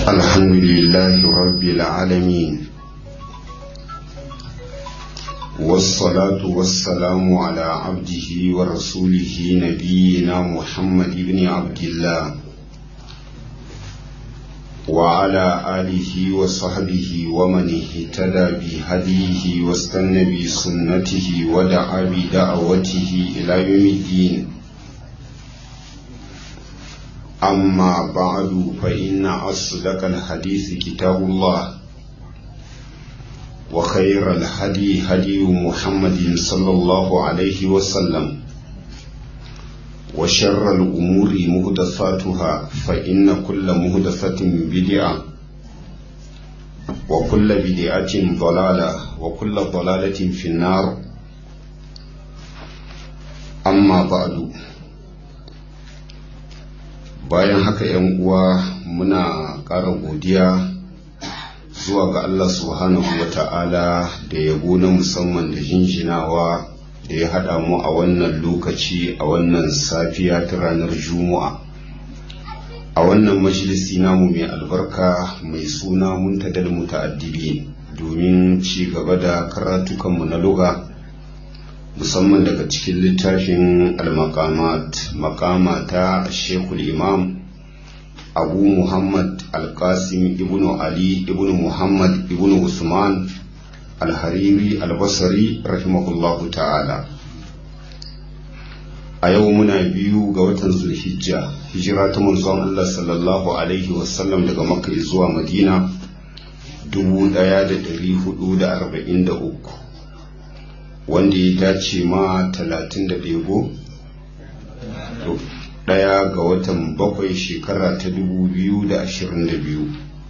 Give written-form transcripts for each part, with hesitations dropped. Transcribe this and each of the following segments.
الحمد لله رب العالمين، والصلاة والسلام على عبده ورسوله نبينا محمد بن عبد الله وعلى آله وصحبه ومن اهتدى بهديه واستنى بسنته ودعا بدعوته إلى يوم الدين. أما بعد فإن أصدق الحديث كتاب الله، وخير الهدي هدي محمد صلى الله عليه وسلم، وشر الأمور محدثاتها فإن كل محدثة بدعة، وكل بدعة ضلالة، وكل ضلالة في النار. أما بعد، bayan haka ‘yan uwa muna ƙara godiya zuwa ga Allah subhanahu wa ta'ala da yabo na musamman da jinjinawa da ya haɗa mu a wannan lokaci a wannan safiya ta ranar Juma'a a wannan majalisi namu mai albarka mai suna Muntadal Muta'addibin domin ci gaba da karatukanmu na lugha musamman daga cikin littafin al-maqamat maqama ta Sheikhul Imam Abu Muhammad Al-Qasim ibn Ali ibn Muhammad ibn Usman Al-Hariri Al-Basri rahimahullahu ta'ala. A yau muna 2 ga watan Zulhijja, hijira ta manzon Allah sallallahu alaihi wasallam daga Makka zuwa Madina 1443, wanda ya dace ma 31 ga watan 7 shekara ta 2022.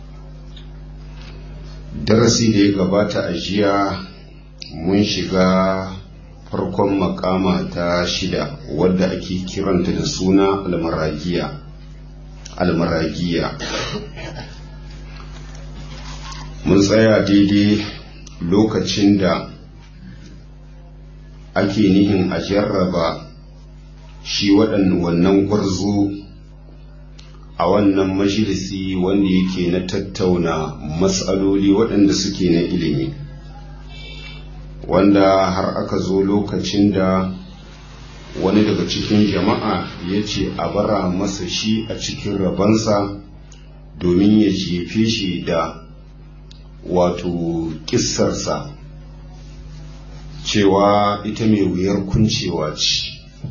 Darasi da ya gabata a jiya mun shiga farkon makama ta 6 wadda ake kiranta da suna almaragiya. Mun tsaya daidai lokacin da ake nihin a jarraba shi wannan gwarzo a wannan majalisi wanda yake na tattauna matsaloli waɗanda suke na ilimi, wanda har aka zo lokacin da wani daga cikin jama'a ya ce a bara masa shi a cikin rabansa domin ya jefe shi da wato kissarsa cewa ita mai wuyar kuncewa ce.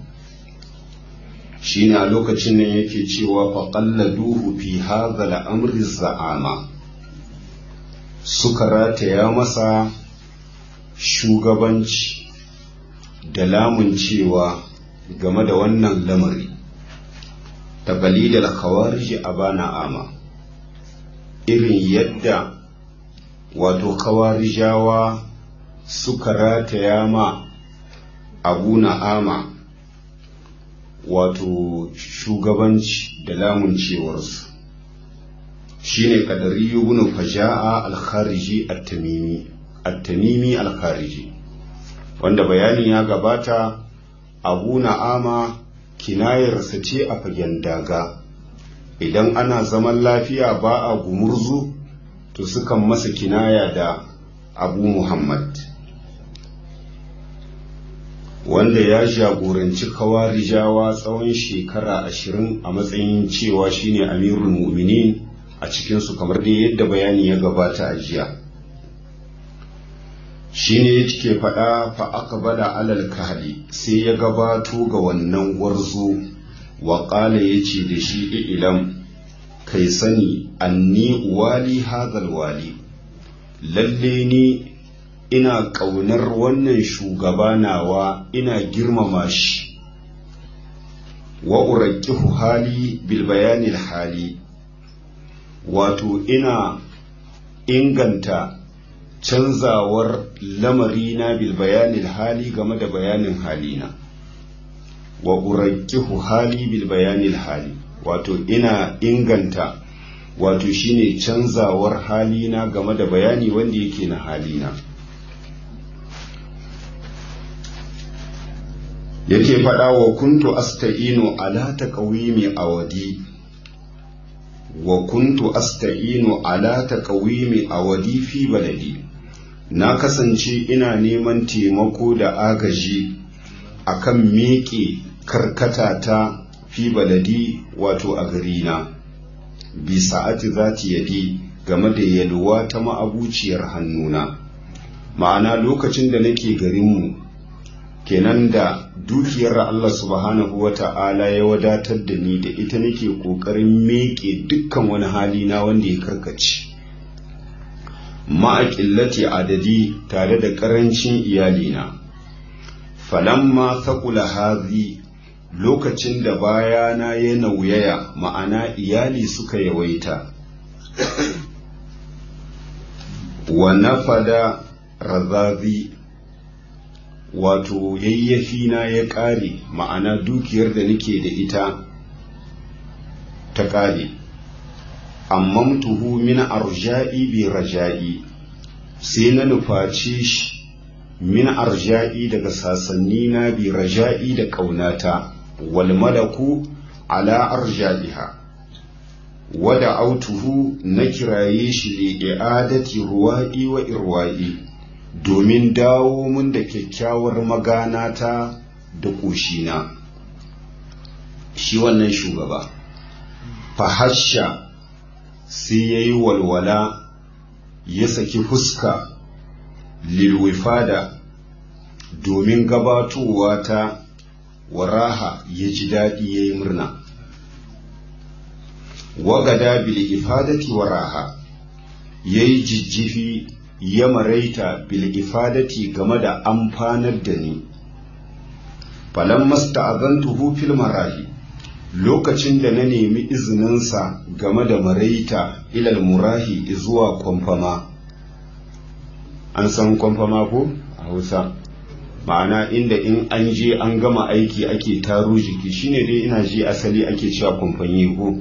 Shi ne a lokacin nan yake cewa faƙalladuhu fi hadha al'amri za'ama, suka rataya masa shugabanci da lamun cewa game da wannan lamari ta qalidal khawarij abana ama, irin yadda wato khawarijawa suka rataya ma Abu Na'ama wato shugabanci da lamun cewarsu. Shine Qadari ibn Faja'a al-Khariji at-Tamimi al-Khariji, wanda bayani ya gabata. Abu Na'ama kinayarsa ce a fagen daga, idan ana zaman lafiya ba a gumurzu to sukan masa kinaya da Abu Muhammad, wanda ya jagoranci khawarijawa tsawon shekara 20 a matsayin cewa shine amirul mu'minin a cikinsu, kamar dai yadda bayani ya gabata a jiya. Shine yake faɗa fa aqbala alal kahli, sai ya gabato ga wannan gwarzo wa qala yace da shi ilam, kai sani anni wali hadal wali, lalle ni ina ƙaunar wannan shugaba nawa, ina girmama shi. Wa uraqihu hali bil bayanil hali, wato ina inganta canzawar lamarina bil bayanil hali game da bayanin halina. Wa uraqihu hali bil bayanil hali, wato ina inganta wato shine canzawar halina game da bayani wanda yake na halina. Yake faɗa wa kuntu asta'inu ala taqwimi awadi, wa kuntu asta'inu ala taqwimi awadi fi baladi, na kasance ina neman taimako da agaji akan miƙe karkata ta fi baladi wato a garina, bi sa'ati zati yadi game da yalwa ta ma'abuciyar hannuna. Ma'ana lokacin da nake garinmu kenan da dukiyar Allah subhanahu wa ta'ala ya wadatar da ni da ita nake ƙoƙarin meƙe dukkan wani hali na wanda ya karkace, ma'aƙillati adadi tare da ƙarancin iyalina. Falamma saƙula hazi, lokacin da bayana ya nauyaya, ma'ana iyali suka yawaita, wa nafada razazi, wato yayyafi na ya ƙare, ma'ana dukiyar da nake da ita ta ƙare. Ammamtuhu min arja'i bi raja'i, sai na nufaci shi min arja'i daga sasanni na bi raja'i da ƙaunata, wal malaku ala arja'iha. Wada autuhu na kiraye shi li i'adati ruwa'i wa irwa'i, domin dawo mun da kyakkyawar maganata da ƙoshina. Shi wannan shugaba fahasha sai ya yi walwala, ya saki fuska lilwifada domin gabatowa ta waraha, ya ji daɗi ya yi murna. Wagada bil ifadati waraha, ya yi jijjifi ya maraita bil ifadati game da amfanar da ni. Falamma sta'azantuhu fil marahi, lokacin da na nemi izininsa game da maraita ilal murahi zuwa kwamfama. An san kwamfama ko a Hausa? Ma'ana inda in an je an gama aiki ake taro jiki, shine dai ina ji asali ake cewa kwamfani ko?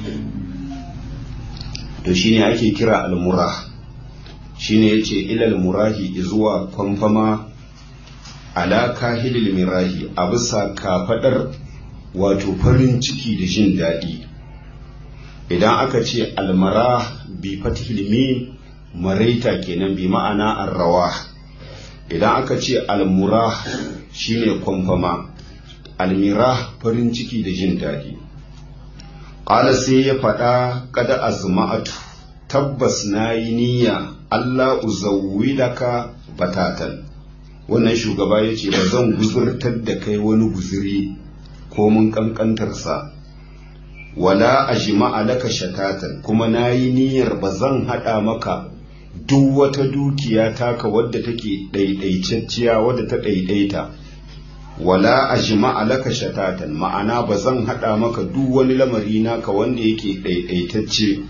To shine ake kira al-murah. Shine yace ilal murahi zuwa kwamfama ala kahilil mirahi, a bisa kafadar wato farin ciki da jin daɗi. Idan aka ce almarah bi fathil mim, maraita kenan, bi ma'ana arrawah. Idan aka ce almurah shine kwamfama, almirah farin ciki da jin daɗi. Ƙala sai ya faɗa, kada azma'atu, tabbas na yi niyya Allah uzawwidaka batatan. Wannan shugaba ya ce ba zan guzurtar da kai wani guzuri ko mun kankantarsa, wala ajma'a laka shatatan, kuma na yi niyyar ba zan haɗa maka duk wata dukiya taka wadda take ɗaiɗaicacciya, wadda ta ɗaiɗaita. Wala ajma'a laka shatatan, ma'ana ba zan haɗa maka duk wani lamari naka wanda yake ɗaiɗaitacce.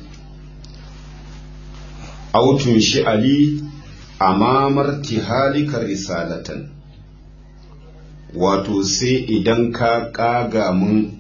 Autun shi ali amamar tihalika risalatan, wato sai idan ka kago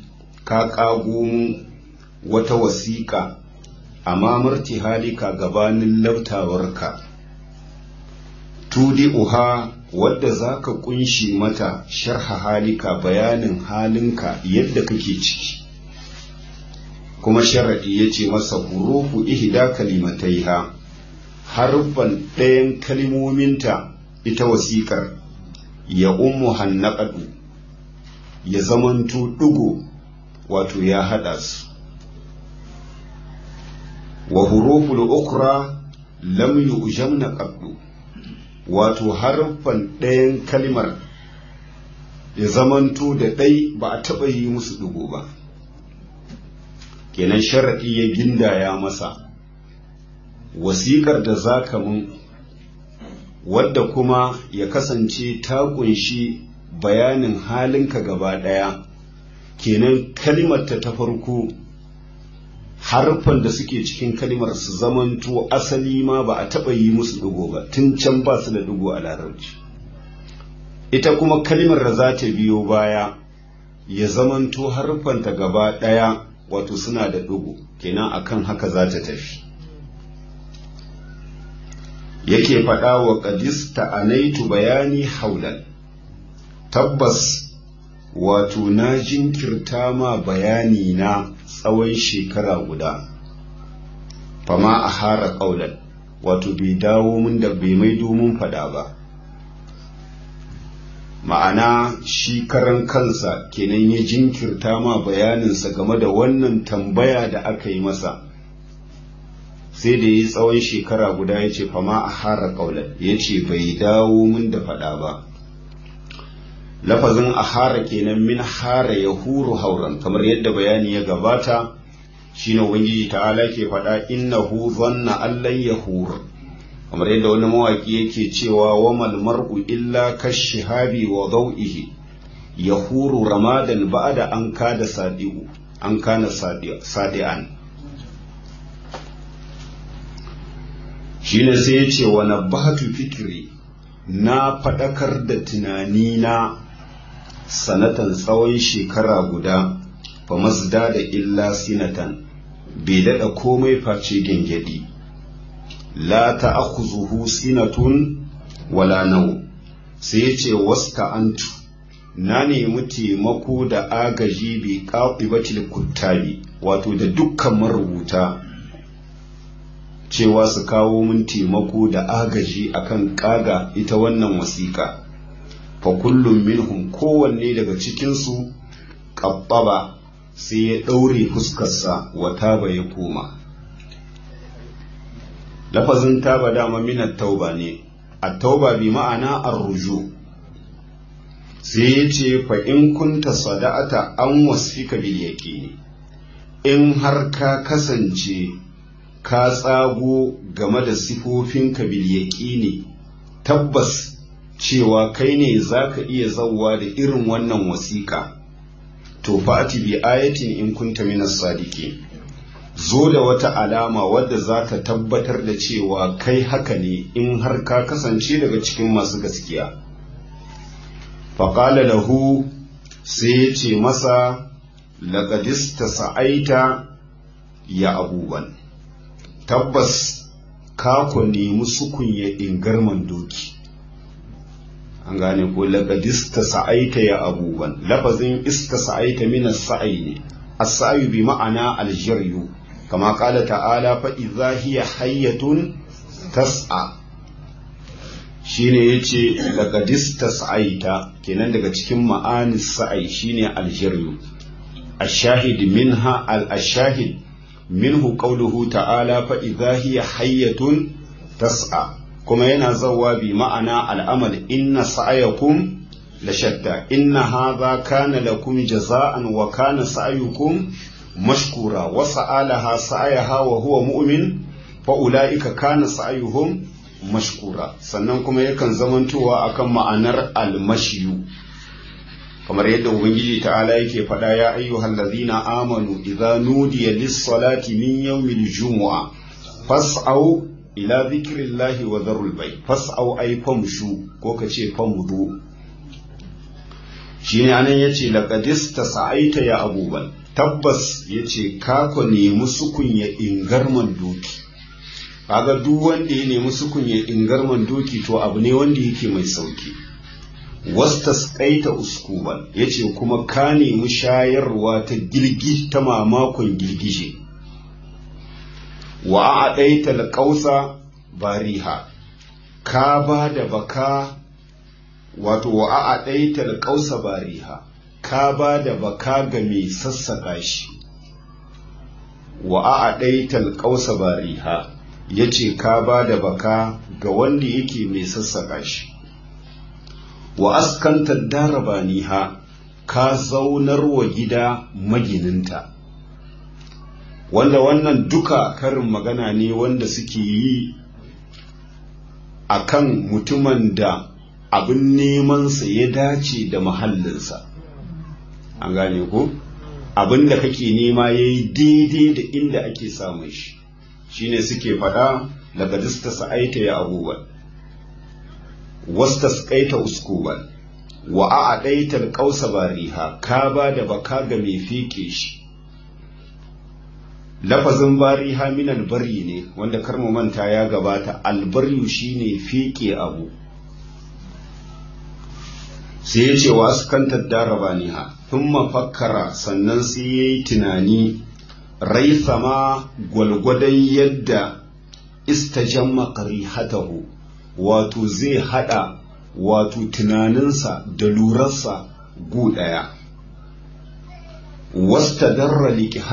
mun wata wasiƙa amamar tihalika gabanin lautawarka, tudi uha wadda za ka kunshi mata sharha halika, bayanin halinka yadda kake ciki. Kuma sharaɗi ya ce masa hurufu ihda kalimataiha, harfan ɗayan kalimominta ita wasiƙar, ya ummu hannaƙaɗu, ya zamanto ɗigo, wato ya haɗa su. Wa huruful ukra lam yu'jamna qaddu, wato harfan ɗayan kalmar ya zamanto da ɗai ba a taɓa yi musu ɗigo ba. Kenan sharaɗi ya gindaya masa, wasiƙar da za ka mun, wadda kuma ya kasance ta ƙunshi bayanin halinka gaba ɗaya. Kenan kalimarta ta farko, harfan da suke cikin kalimar su zamanto asali ma ba a taɓa yi musu ɗigo ba, tun can ba su da ɗigo a larabci. Ita kuma kalimar da za ta biyo baya ya zamanto harfanta gaba ɗaya wato suna da ɗigo, kenan akan haka za ta tafi. Yake faɗa wa ƙadista anaitu bayani haulan, tabbas wato na jinkirta ma bayani na tsawon shekara guda. fama a hara ƙaunar wato bai dawo mun da bai mai domin faɗa ba. Ma'ana shi karan kansa kenan ya jinkirta ma bayaninsa game da wannan tambaya da aka yi masa, sai da yi tsawon shekara guda ya ce fama a hara ƙaunar, ya ce bai dawo mun da faɗa ba. Lafazin a hara kenan min hara ya huru hauran, kamar yadda bayani ya gabata shine ubangiji ta'ala ke faɗa innahu zanna allan yahur, kamar yadda wani mawaki yake cewa wamal mar'u illa kashihabi wa daw'ihi yahuru ramadan ba'da an kana sadi'an. Shine sai ya ce wa nabbahatu fikri, na faɗakar da tunanina sanatan tsawon shekara guda, fa mazda da illa sinatan, bai daɗa komai face gengedi. La ta'khuzuhu sinatun wala nau, sai yace wasta antu, na nemi taimako da agaji bi qaqibatil kuttabi, wato da dukkan marubuta cewa su kawo min taimako da agaji akan kaga ita wannan wasiƙa. Fa kullum minhum, kowanne daga cikinsu qabbaba, sai ya ɗaure fuskarsa wa taba ya koma. Lafazin taba dama minat tauba ne, at-tauba bi ma'ana ar-ruju. Sai ya ce fa in kunta sada'ata an wasfika bil yaqini, in har ka kasance ka tsago game da sifofinka bil yaqini, tabbas cewa kai ne zaka iya zawwa da irin wannan wasiƙa, to fa'ati bi ayatin in kunta minas sadiqin, zo da wata alama wadda za ta tabbatar da cewa kai haka ne in har ka kasance daga cikin masu gaskiya. Faƙala lahu, sai ya ce masa laƙadista sa'aita ya abubuwan, tabbas ka ku nemi sukunya ingarman doki. An gane ko laƙadista sa'aita ya abubuwan, lafazin ista sa'aita minas sa'ai ne, as-sa'yu bi ma'ana aljaryu, kama ƙala ta'ala fa idza hiya hayyatun tas'a. Shine yace laqadista sa'aita, kenan daga cikin ma'anis sa'i shine aljaryu. Ash-shahid minha al-shahid minhu qawluhu ta'ala fa idza hiya hayyatun tas'a, kuma yana zawwa bi ma'ana al-amal inna sa'yakum la shatta, inna hadha kana lakum jaza'an wa kana sa'yukum mashkura wa sa'alaha sa'ayaha wa huwa mu'min fa ulaika kana sa'yuhum mashkura. Sannan kuma yakan zamantowa akan ma'anar almashiyu, kamar yadda ubangiji ta'ala yake faɗa ya ayyuhal ladhina amanu idza nudiya lis-salati min yawmil jumu'a fas'au ila dhikrillahi wa dharul bay. Fas'au ay famshu, ko kace famdu. Shine anan yace laqadista sa'aita ya abuban, tabbas yace ka ko nemi sukunya ingarman doki. Kaga duk wanda ya nemi sukunya ingarman doki to abu ne wanda yake mai sauki. Wastasqaita uskuban, yace kuma ka nemi shayarwa ta girgi ta mamakon girgije. Wa a'daita alqausa bariha, ka ba da baka, wato wa a'daita alqausa bariha, ka ba da baka ga mai sassaka shi. Wa a'daita alqausa bariha, yace ka ba da baka ga wanda yake mai sassaka shi. Wa askanta darabaniha, ka zaunar wa gida magininta. Wanda wannan duka karin magana ne wanda suke yi akan mutumin da abin nemansa ya dace da mahallinsa. An gane ko? Abin da kake nema ya yi daidai da inda ake samun shi. Shine suke faɗa laqadista sa'aita ya abubuwan, wastasqaita uskuban, wa a'daita alqausa bariha, ka ba da baka ga mai fike shi. Lafazin bariha min albari ne, wanda kar mu manta ya gabata, albaryu shine fike abu. Sai ya ce wa askantar darabaniha, thumma fakkara, sannan sai yayi tunani raisama gwalgwadon yadda istajamma qarihatahu wato zai hada wato tunaninsa da lurarsa gu daya wastadarra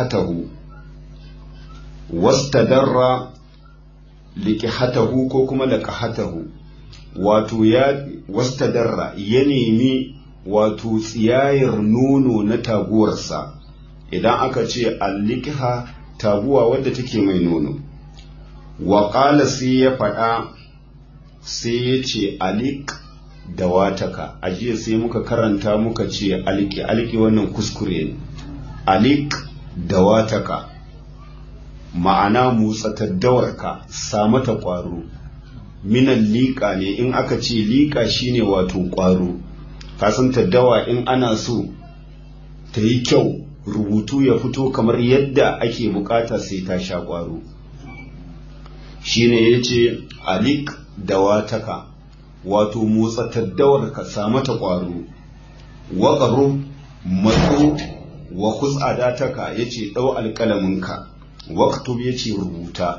liqihatahu ko kuma laqahatahu wato ya wastadarra ya nemi wato tsiyayar nono na taguwarsa. Idan aka ce allikiha taguwa wadda take mai nono, wa qala sai ya faɗa sai ya ce alik da wataka. Ajiye sai muka karanta muka ce alki wannan kuskure ne. Alik da wataka ma'ana motsatar dawarka, sa mata ƙwaro. Minan liƙa ne, in aka ce liƙa shine wato ƙwaro. Kasan dawa in ana so ta yi kyau rubutu ya fito kamar yadda ake bukata sai ta sha ƙwaro. Shine ya ce alik da wataka wato motsatar dawarka, sa mata ƙwaro. Waƙaro matso wa kutsadataka ya ce ɗau alƙalaminka. Waktub ya ce rubuta.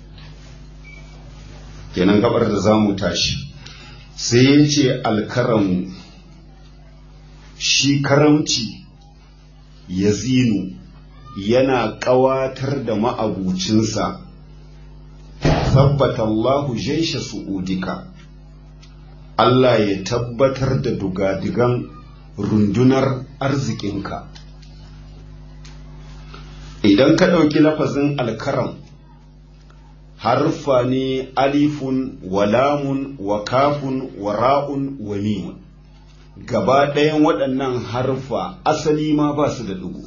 Kenan gabar da za mu tashi sai ya ce alkaramu, shi karamci ya zinu yana ƙawatar da ma'abucinsa. Tabbata Allahu jaisha su'udika, Allah ya tabbatar da dugadigan rundunar arzikinka. Idan ka ɗauki lafazin alkaram, harfa ne alifun wa lamun wa kafun wa ra'un wa mimun. Gaba ɗayan waɗannan harfa asali ma ba su da ɗigo.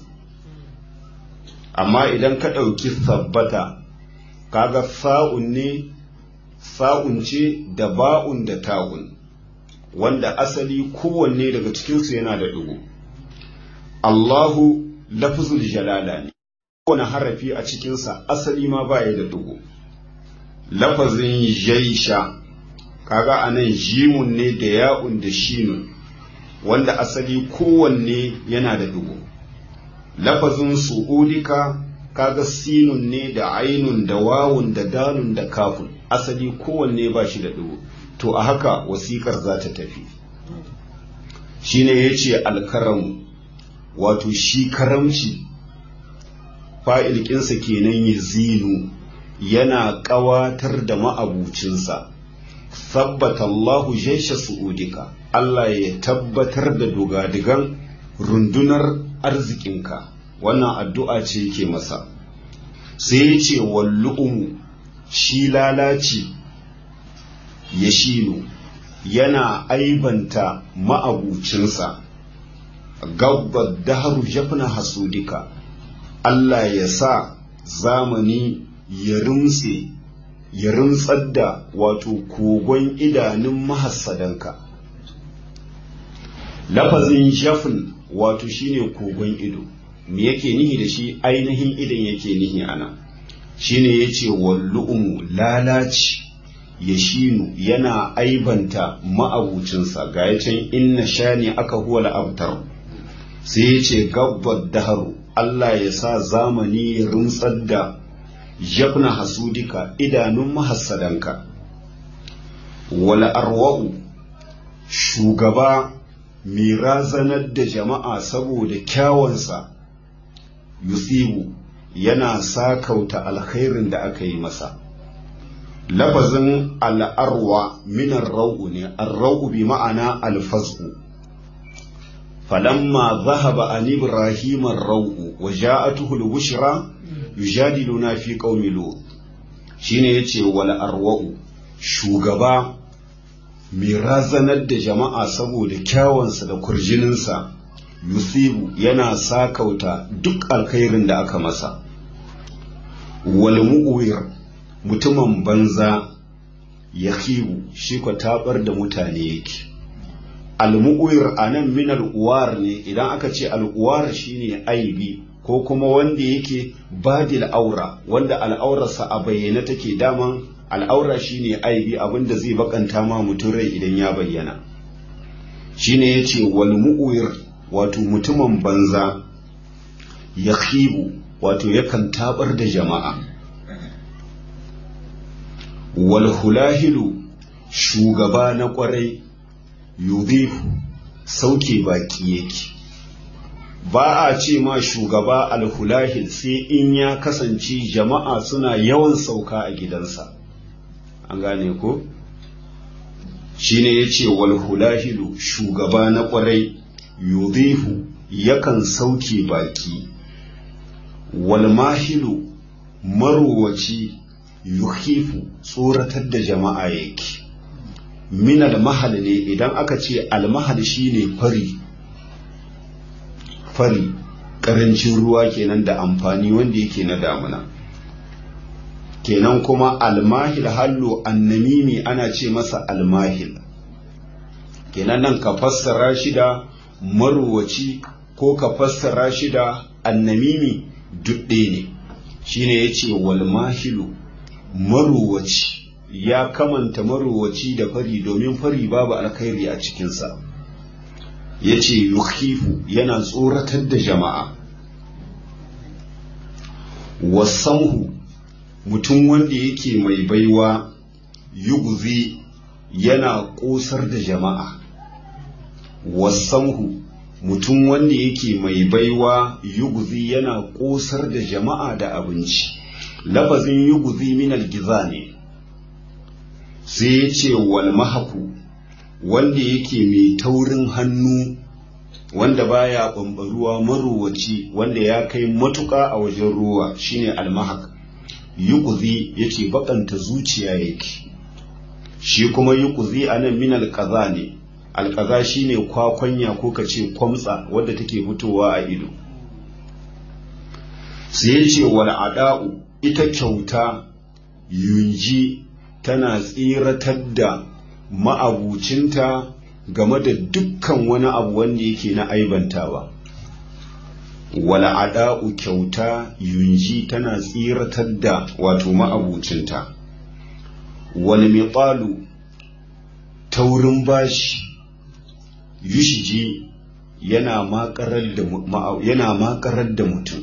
Amma idan ka ɗauki sabbata, kaga sa'un ne, sa'un ce da ba'un da ta'un, wanda asali kowanne daga cikinsu yana da ɗigo. Allahu lafzul jalala ne, kowane harafi a cikinsa asali ma baya da ɗigo. Lafazin jaisha, kaga anan jimun ne da ya'un da shinun, wanda asali kowanne yana da ɗigo. Lafazin su'udika, kaga sinun ne da ainun da wawun da dalun da kafun, asali kowanne ba shi da ɗigo. To a haka wasiƙar za ta tafi. Shine ya ce alkaramu, wato shi karamci fa'ilƙinsa kenan ya zinu, yana ƙawatar da ma'abucinsa. Sabbata Allahu jaisha su'udika, Allah ya tabbatar da dogadigan rundunar arzikinka. Wannan addu'a ce yake masa. Sai ya ce wallu'umu, shi lalaci ya shinu, yana aibanta ma'abucinsa. Gabbar daharu jafna hasudika, Allah ya sa zamani ya rintsar da wato kogon idanun mahassadanka. Lafazin jafin wato shine kogon ido. Me yake nihi da shi? Ainihin idan yake nihi ana. Shine yace wallu'umu, lalaci ya shinu, yana aibanta ma'abucinsa. Ga yacin inna shani aka huwa la'abtar. Sai yace gabbar daharu, Allah ya sa zamani ya rintsar da jafna hasudika, idanun mahassadanka. Wala arwa'u, shugaba mai razanar da jama'a saboda kyawansa, yusibu, yana sakauta alkhairin da aka yi masa. Lafazin al'arwa minar rau'u ne, arrau'u bi ma'ana alfaz'u. falamma zahaba an ibrahim ar-rau'u wa ja'atuhu al-bushra yujadiluna fi qaumi lut. Shine yace wal arwa'u, shugaba mai razanar da jama'a saboda kyawansa da kurjininsa, yusibu, yana sakauta duk alkhairin da aka masa. Wal mu'wir, mutumin banza, yakhibu, shi ko tabar da mutane yake. Al-mu'wir anan min al-uwar ne, idan aka ce al-uwar shine aibi ko kuma wanda yake badil aura, wanda al'aurarsa a bayyana take. Daman al'aura shine aibi, abinda zai bakanta ma mutum rai idan ya bayyana. Shine yace wal mu'wir, wato mutumin banza, yakhibu, wato yakan tabar da jama'a. Wal hulahilu shugaba na kwarai yudhifu sauke baki yake. Ba a ce ma shugaba alhulahil sai in ya kasance jama'a suna yawan sauka a gidansa. An gane ko? Shine yace wal hulahilu shugaba na kwarai yudhifu yakan sauke baki. Wal mahilu marowaci yuhifu tsoratar da jama'a yake. Min al-mahal ne, idan aka ce al-mahal shine fari karancin ruwa kenan da amfani wanda yake na damuna. Kenan kuma al-mahil hallo annamimi ana ce masa al-mahil. Kenan nan ka fassara shi da maruwaci ko ka fassara shi da annamimi dudde ne. Shine yace wal mahilu maruwaci, ya kamanta marowaci da fari domin fari babu alkhairi a cikinsa. Ya ce yukhifu yana tsoratar da jama'a. Wasamhu mutum wanda yake mai baiwa yuguzi yana ƙosar da jama'a. Wasamhu mutum wanda yake mai baiwa yuguzi yana ƙosar da jama'a da abinci. Lafazin yuguzi minal giza ne. Sai ya ce wal mahaku wanda yake mai taurin hannu, wanda baya ɓamɓaruwa, marowaci wanda ya kai matuƙa a wajen ruwa, shine almahak. Yuqzi yace bakanta zuciya yake. Shi kuma yuqzi anan min alqaza ne. Alqaza shine kwakwanya ko kace kwamtsa wadda take fitowa a ido. Sai yace wal ada'u ita kyauta yunji tana tsiratar da ma'abucinta game da dukkan wani abu wanda yake na aibantawa. Wala ada'u kyauta yunji tana tsiratar da wato ma'abucinta. Wal miqalu taurin bashi yushiji yana makarar da mutum.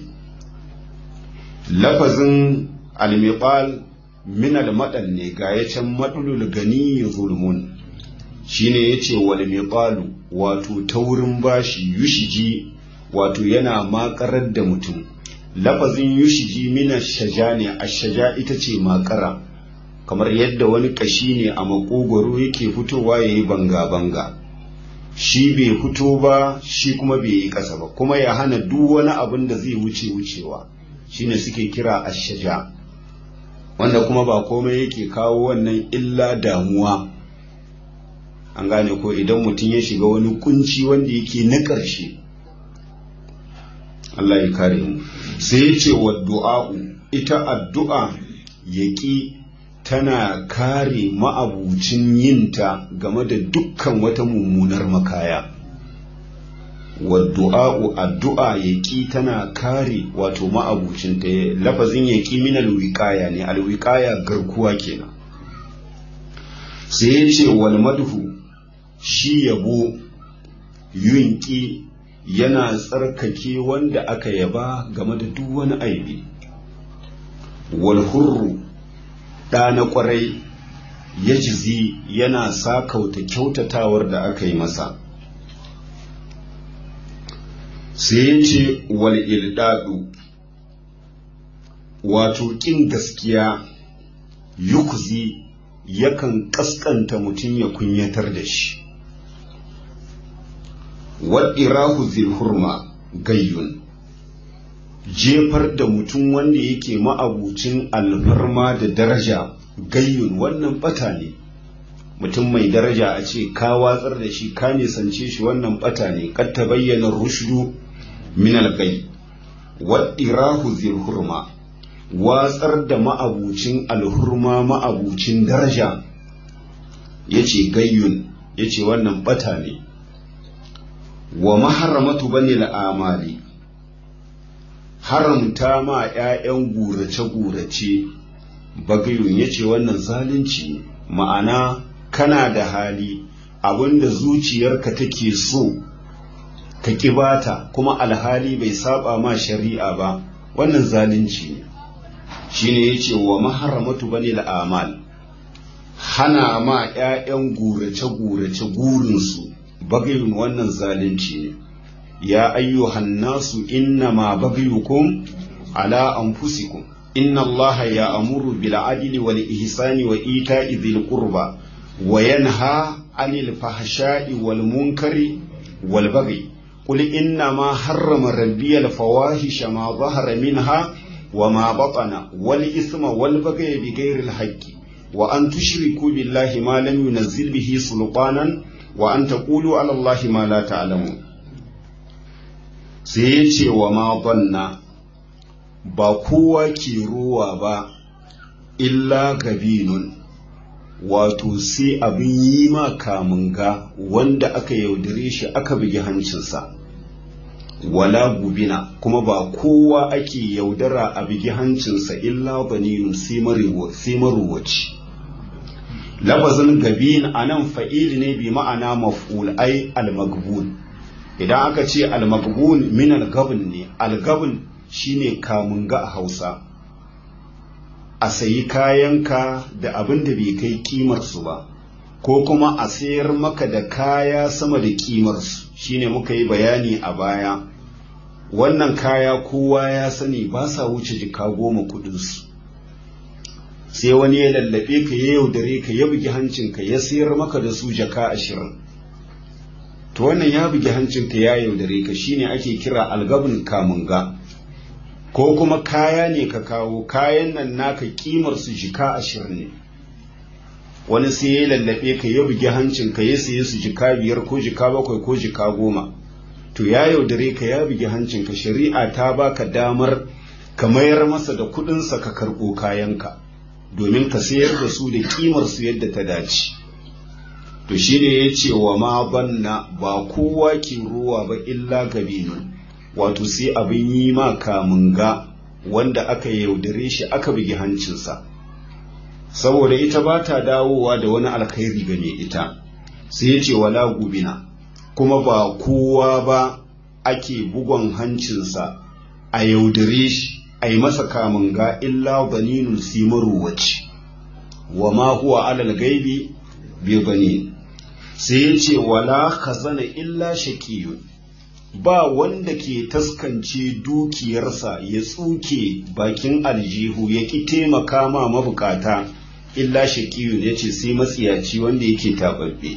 Lafazin al-miqal min al-madal ne, ga ya can madulul gani zulmun. Shine yace wal miqalu wato taurin bashi yushiji wato yana makarar da mutum. Lafazin yushiji min ash-shaja ne, ash-shaja ita ce makara, kamar yadda wani kashi ne a makogoro yake fitowa yayi banga banga. Shi bai fito ba, shi kuma bai yi kasa ba, kuma ya hana duk wani abin da zai wucewa. Shine suke kira ash-shaja, wanda kuma ba komai yake kawo wannan illa damuwa. An gane ko, idan mutum ya shiga wani kunci wanda yake na ƙarshe. Allah ya kare mu. Sai ya ce wa du'a'u ita addu'a yaki tana kare ma'abucin yinta game da dukkan wata mummunar makaya. Wa du'a'u addu'a yaki tana kare wato ma'abucinta. Lafazin yaki min alwiqaya ne, alwiqaya garkuwa kenan. Sai ya ce wal madhu shi yabo yunki yana tsarkake wanda aka yaba game da duk wani aibi. Wal hurru ɗa na ƙwarai ya jizi yana sakauta kyautatawar da aka yi masa. Sai ya ce wal ildadu wato ƙin gaskiya yukuzi yakan ƙasƙanta mutum ya kunyatar da shi. Waɗirahu zilhurma gayyun jefar da mutum wanda yake ma'abucin alfarma da daraja gayyun wannan bata ne. Mutum mai daraja a ce ka watsar da shi ka nisance shi, wannan bata ne. Kad tabayyana rushdu min al-gayy. Waɗirahu zilhurma watsar da ma'abucin alhurma ma'abucin daraja yace gayyun yace wannan bata ne. Wa maharamatu bani al'amali haramta ma ‘ya'yan gurace-gurace bagayun ya ce wannan zalunci, ma'ana kana da hali abinda zuciyarka take so ka ƙibata kuma alhali bai saba ma shari'a ba, wannan zalunci ne. Shine yace wa maharamatu banil amal, hana ma 'ya'yan gurace-gurace gurinsu bagayun, wannan zalunci ne. Ya ayyuhan nasu inna ma bagayukum ala anfusikum inna allaha ya'muru bil adli wal ihsani wa ita'i dhil qurba wa yanha 'anil fahsha'i wal munkari wal baghi qul inna ma harrama rabbi al fawahisha ma dhahara minha wa ma batana wal ithma wal baghi bighayri al haqqi wa an tushriku billahi ma lam yunzil bihi sultanan wa an taqulu ala allahi ma la ta'lamun. Sai ya ce wa ma banna, ba kowa ke ruwa ba illa gabinun, wato sai abin yi ma kamunga wanda aka yaudare shi aka bugi hancinsa. Wala gubina, kuma ba kowa ake yaudara a bugi hancinsa illa baninun sai maruwaci. Lafazin gabin a nan fa'ili ne bi ma'ana maf'ul ai al-magbun. Idan aka ce al-magbun min al-gabn ne, al-gabn shine kamunga a Hausa. A sayi kayanka da abin da bai kai kimarsu ba, ko kuma a sayar maka da kaya sama da kimarsu, shine muka yi bayani a baya. Wannan kaya kowa ya sani ba sa wuce jika 10 kudinsu. Sai wani ya lallabe ka, ya yaudare ka, ya bugi hancinka, ya sayar maka da su jaka 20. To wannan ya bugi hancinka, ya yaudare ka, shine ake kira algabin kamunga. Ko kuma kaya ne ka kawo, kayan nan naka kimar su jika 20 ne. Wani sai ya lallabe ka, ya bugi hancinka, ya saye su jika 5 ko jika 7 ko jika 10. To ya yaudare ka, ya bugi hancinka, shari'a ta baka damar ka mayar masa da kudinsa ka karɓo kayanka, domin ka sayar da su da kimar su yadda ta dace. To shine ya ce wa ma banna, ba kowa ke ruwa ba illa gabinun, wato sai abin yi ma kamunga wanda aka yaudare shi aka bugi hancinsa, saboda ita ba ta dawowa da wani alkhairi ga mai ita. Sai ya ce wala gubina, kuma ba kowa ba ake bugon hancinsa a yaudare shi a yi masa kamunga illa baninun si maruwaci, wa ma huwa alal gaibi bi banin. Sai ya ce wala khazana illa shakiyun, ba wanda ke taskance dukiyarsa ya tsuke bakin aljihu ya ki taimaka ma mabukata illa shakiyun, ya ce sai matsiyaci wanda yake taɓaɓɓe.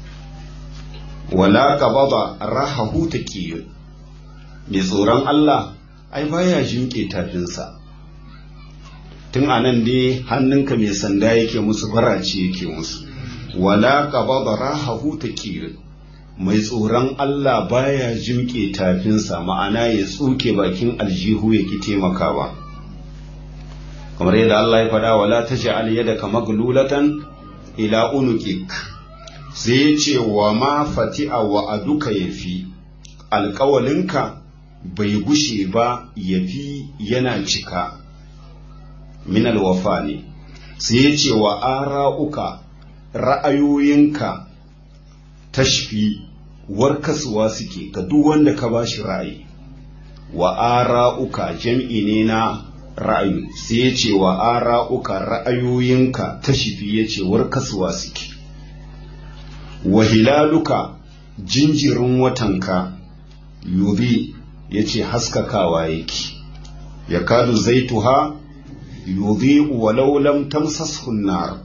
Wala qabada rahahu taqiyun, mai tsoron Allah ai baya jinke tafinsa. Tun anan dai hannunka mai sanda yake musu, barace yake musu. Wala qabada rahahu taqiyun, mai tsoron Allah baya jinke tafinsa, ma'ana ya tsuke bakin aljihu ya ki taimakawa. Kamar yadda Allah ya faɗa, wala taj'al yadaka maglulatan ila unuqik. Sai ya ce wa ma fati'a wa aduka yafi, alƙawalinka bai gushe ba, yafi yana cika, min alwafa ne. Sai ya ce wa ara'uka, ra'ayoyinka tashfi, warkaswa suke ga duk wanda ka bashi ra'ayi. Wa ara'uka jam'i ne na ra'ayi. Sai ya ce wa ara'uka, ra'ayoyinka tashfi, ya ce warkaswa suke. Wa hilaluka, jinjirin watanka yubi, ya ce haskakawa yake. Ya kadu zaituha yubi walau lam tamsashu nar,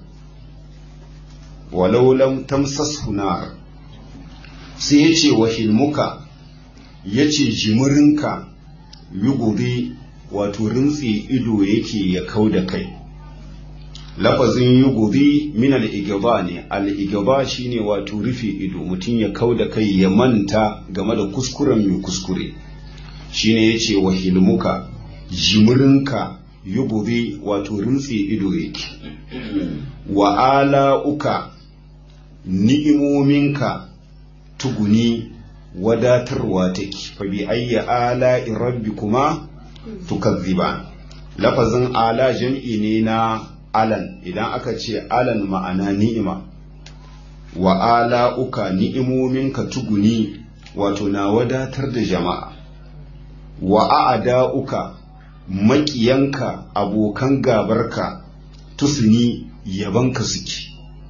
walau lam tamsashu nar. Sai ya ce wa hilmuka, ya ce jimirinka yugubi, wato rintsi ido yake ya kau da kai. Lafazin yugubi min al-igba ne, al-igba shine wato rufe ido, mutum ya kau da kai ya manta game da kuskuren mai kuskure. Shine yace wa hilmuka, jimirinka yugubi, wato rintsi ido yake. Wa ala'uka, ni'imominka tuguni, wadatarwa take. Fa bi ayyi ala'i rabbikuma tukazziban. Lafazin ala jam'i ne na alan, idan aka ce alan ma'ana ni'ima. Wa ala'uka, ni'imominka tuguni, wato na wadatar da jama'a. Wa a'da'uka, maƙiyanka abokan gabarka tusni yabanka suke,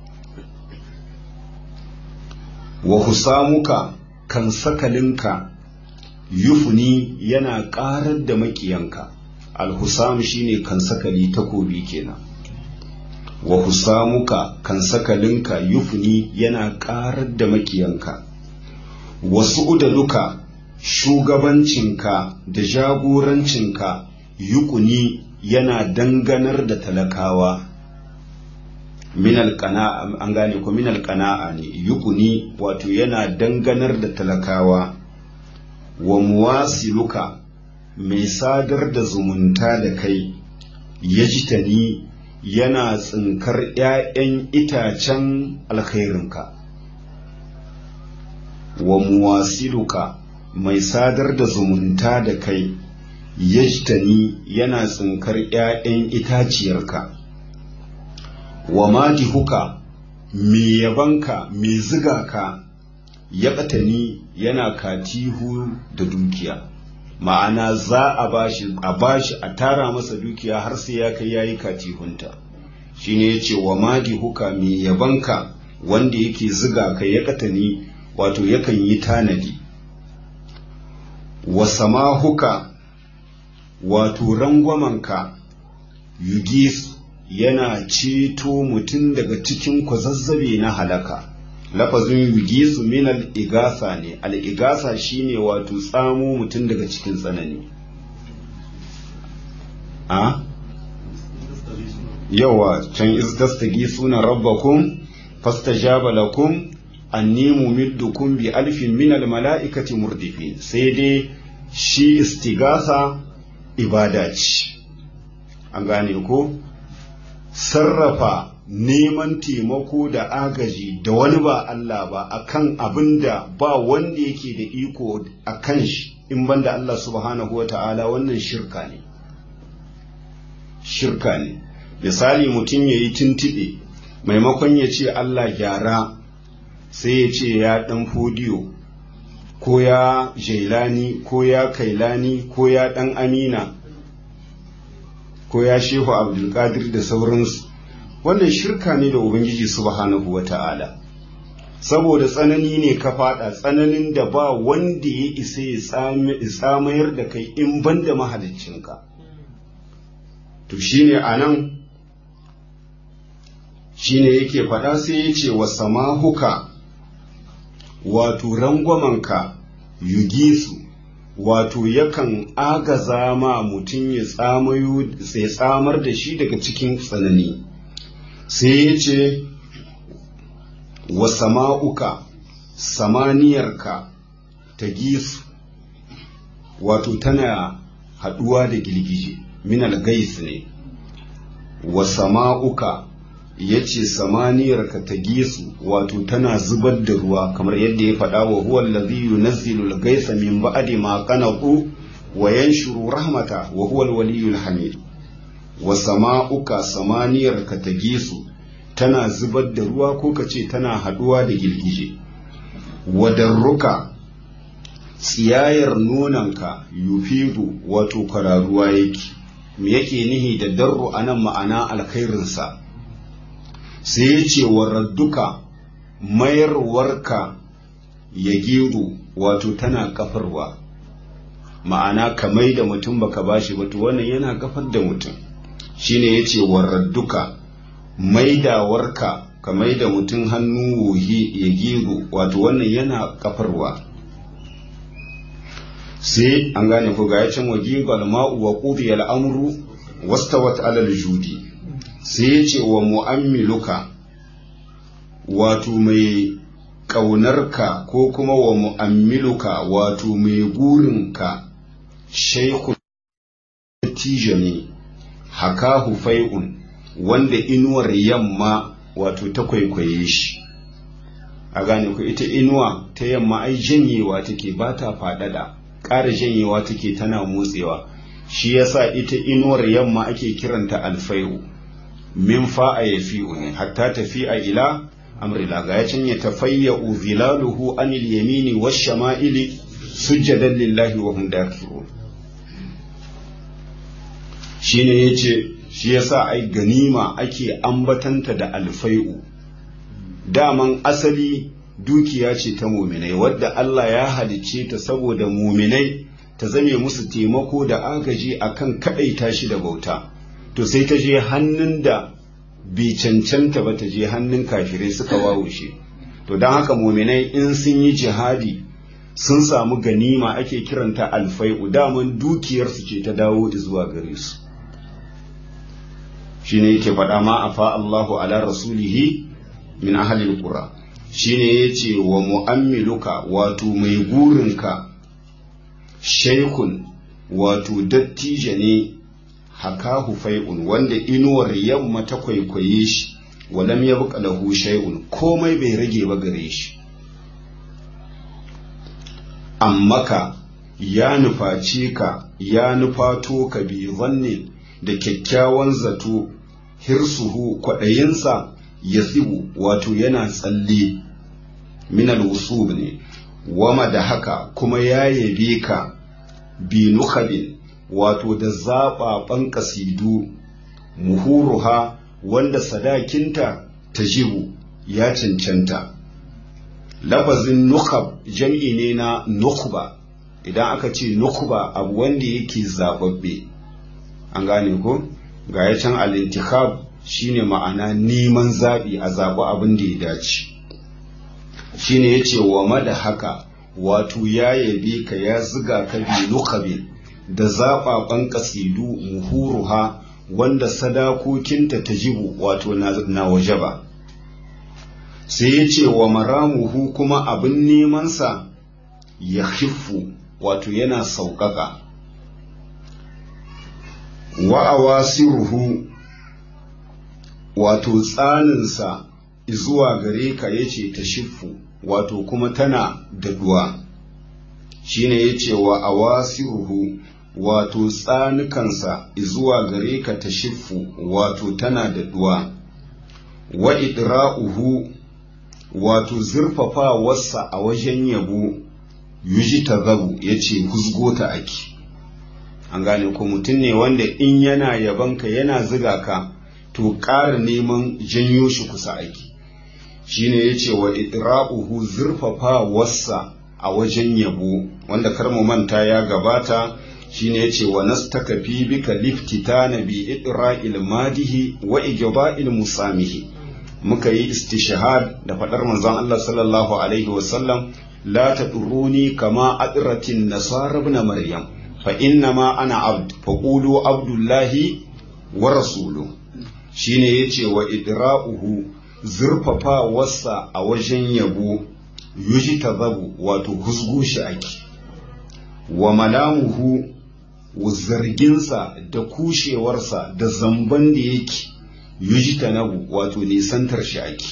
wa husamuka kan sakalinka yufuni yana ƙarar da maƙiyanka. Alhusam shine kan sakali takobi kenan. Wa husamuka kan sakalinka yufuni yana ƙarar da maƙiyanka. Wasu udaluka shugabancinka da jagorancinka yukuni yana danganar da talakawa. Minal qana'a, an gane ko minal qana'a ne, yukuni wato yana danganar da talakawa. Wa muwasiluka mai sadar da zumunta da kai yajtani yana tsinkar ‘ya'yan itacen alkhairinka. Wa muwasiluka mai sadar da zumunta da kai yajtani yana tsinkar ‘ya'yan itaciyarka. Wa madihuka mai yabanka mai ziga ka yaƙatani yana katihu da dukiya, ma'ana za a bashi a tara masa dukiya har sai ya kai yayi katihunta. Shine yace wa madihuka mai yabanka wanda yake ziga ka yaƙatani wato yakan yi tanadi. Wa samahuka wato rangwamanka yugis yana ceto mutum daga cikin kwazazzabe na halaka. Lafazin yugisu min al-igasa ne, al-igasa shine wato tsamo mutum daga cikin tsanani. A yawa can istastagisuna rabbakum fastajaba lakum anni mumiddukum bi alfin min al-mala'ikati murdifin. Sai dai shi istigasa ibada ce, an gane ko? Sarrafa neman taimako da agaji da wani ba Allah ba akan abin da ba wanda yake da iko a kan shi in banda Allah subhanahu wata'ala, wannan shirka ne. Shirka ne. Misali mutum ya yi tuntuɓe, maimakon ya ce Allah gyara sai ya ce ya ɗan fodiyo ko ya jailani ko ya kailani ko ya ɗan amina ko ya shehu abdulkadir da sauransu. Wannan shirka ne da Ubangiji subhanahu wa ta'ala, saboda tsanani ne ka fada, tsananin da ba wanda ya isa ya tsamayar da kai in banda mahaliccinka. To shine anan shine yake fada sai ya ce wa samahuka wato rangwamanka yugisu wato yakan agaza ma mutum ya tsamar da shi daga cikin tsanani. Sai ya ce wa sama'uka samaniyarka ta gisu wato tana haɗuwa da girgije, minal gais ne. Wa sama'uka ya ce samaniyarka ta gisu wato tana zubar da ruwa, kamar yadda ya faɗa wa huwa allazi yunazzilu al-gaisa min ba'di ma qanatu wa yanshuru rahmata wa huwa al-waliyyul hamid. Wa sama'uka samaniyarka ta gisu tana zubar da ruwa ko kace tana haɗuwa da girgije. Wa darruka tsiyayar nonanka yufidu wato kwararuwa yake. Me yake nihi da darru anan ma'ana alkhairinsa. Sai ya ce wa radduka mayarwarka ya giru wato tana kafarwa, ma'ana kamai da mutum baka bashi ba to wannan yana kafar da mutum. Shine ya ce wa radduka maidawarka kamai da mutum hannu wuhi ya giru wato wannan yana kafarwa. Sai an gane ko ga yacin wa gigal ma'u wa qudiya al-amru wastawat ala al-judi. Sai ya ce wa mu'ammiluka wato mai ƙaunarka ko kuma wa mu'ammiluka wato mai gurinka shaikun tijani hakahu fai'un wanda inuwar yamma wato ta kwaikwaye shi. A gane ku ita inuwa ta yamma ai janyewa take ba ta faɗaɗa, ƙara janyewa take tana motsewa. Shi yasa ita inuwar yamma ake kiranta alfai'u. Min fa'a ya fi'u ne hatta tafi'a ila amrila ga yacin ya tafayya'u zilaluhu anil yamini wash shama'ili sujjadan lillahi wa hum dakirun. shine yace shi yasa ai ganima ake ambatanta da alfai'u. Daman asali dukiya ce ta muminai wadda Allah ya halicce ta saboda muminai ta zame musu taimako da agaji akan kadaita shi da bauta, to sai ta je hannun da bai cancanta ba, ta je hannun kafirai suka wawushe. To don haka muminai in sun yi jihadi sun samu ganima ake kiranta alfai'u, daman dukiyarsu ce ta dawo zuwa gare su. Shine yake faɗa ma afa Allahu ala rasulihi min ahlil qura, shine yace wa mu'ammiluka wato mai gurinka shaykun wato dattijo ne hakahu fai'un wanda inuwar yamma ta kwaikwaye shi, walam yabqa lahu shay'un komai bai rage ba gare shi. Ammaka ya nufaci ka ya nufato ka bi zanne da kyakkyawan zato, hirsuhu kwaɗayinsa ya tsibu wato yana tsalle, minal wusub ne, wama da haka kuma ya yabe ka bi nukhabin wato da zaɓaɓen ƙasidu, muhuruha wanda sadakinta ta jibu ya cancanta. Lafazin nukhab jam'i ne na nukhba, idan aka ce nukhba abu wanda yake zaɓaɓɓe, an gane ko ga ya can al-intikhab shine ma'ana neman zaɓi a zaɓi abin da ya dace. Shine yace wa mada haka wato ya yabe ka ya ziga ka bi nukhabin da zaɓaɓen ƙasidu, muhuruha wanda sadakokinta ta jibu wato na wajaba. Sai ya ce wa maramuhu kuma abin nemansa ya hiffu wato yana sauƙaƙa. Wa awasiruhu wato tsaninsa zuwa gare ka yace ta shiffu wato kuma tana daɗuwa. Shine yace wa awasiruhu wato tsanukansa zuwa gare ka ta shiffu wato tana daɗuwa. Wa idra'uhu wato zurfafawarsa a wajen yabo yuji ta zabu ya ce husgota ake. An gane ko mutum ne wanda in yana yabanka yana ziga ka to ƙara neman janyo shi kusa ake. Shine ya ce wa idra'uhu zurfafawarsa a wajen yabo, wanda kar mu manta ya gabata. Shine ya ce wa nastaka fi bika liftitana bi idra'il madihi wa ijba'il musamihi. Muka yi istishhad da faɗar manzon Allah sallallahu alaihi wasallam, la tadurruni kama adratin nasara ibn maryam fa inna ma ana abd fa qulu abdullahi wa rasuluhu. Shine yace wa idra'uhu zurfafa wasa a wajen yabo yuji tazabu wato husgo shi ake. Wa malamuhu zarginsa da kushewarsa da zamban da yake yujtanabu wato nisantar shi ake.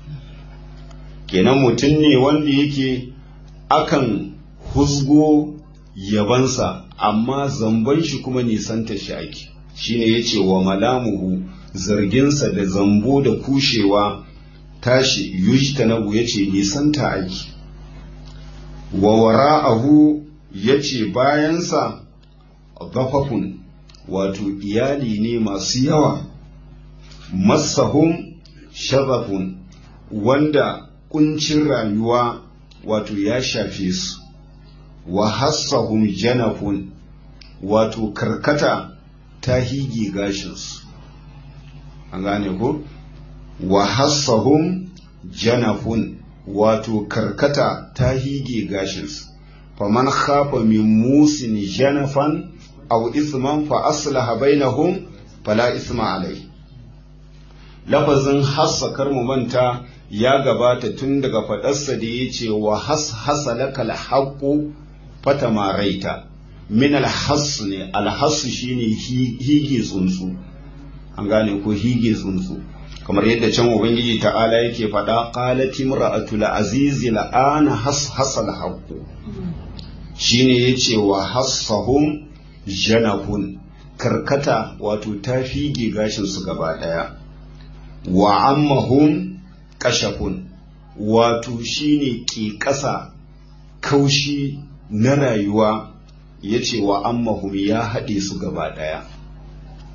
Kenan mutum ne wanda yake akan husgo yabansa amma zamban shi kuma nisantar shi ake. Shine yace wa malamuhu zarginsa da zambo da kushewa tashi yujtanabu yace nisanta ake. Wa wara'ahu yace bayansa dhafafun wato iyali ne masu yawa, masahum shazafun wanda kuncin rayuwa wato ya shafe su, wa hassahum janafun wato karkata ta hige gashinsu. An gane ko? Wa hassahum janafun wato karkata ta hige gashinsu. Faman khafa min musin janafan aw isman fa aslaha bainahum fala isma alai. Lafazin hassa kar mu manta ya gabata tun daga faɗarsa da ya ce wa hasalaka alhaqqu fatamaraita. Min alhass ne, alhass shine hige tsuntsu. An gane ko hige tsuntsu, kamar yadda can ubangiji ta'ala yake faɗa qalat imra'atul azizi la'ana hasal haqqu. Shine yace wa hassahum janahun karkata wato ta fige gashin su gaba daya. Wa ammahum kashafun wato shine ke ƙasa kaushi na rayuwa, yace wa ammahum ya haɗe su gaba daya.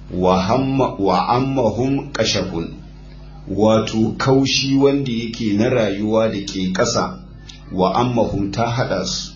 wa ammahum kashafun, wato kaushi wanda yake na rayuwa da ke ƙasa, wa ammahum ta haɗa su.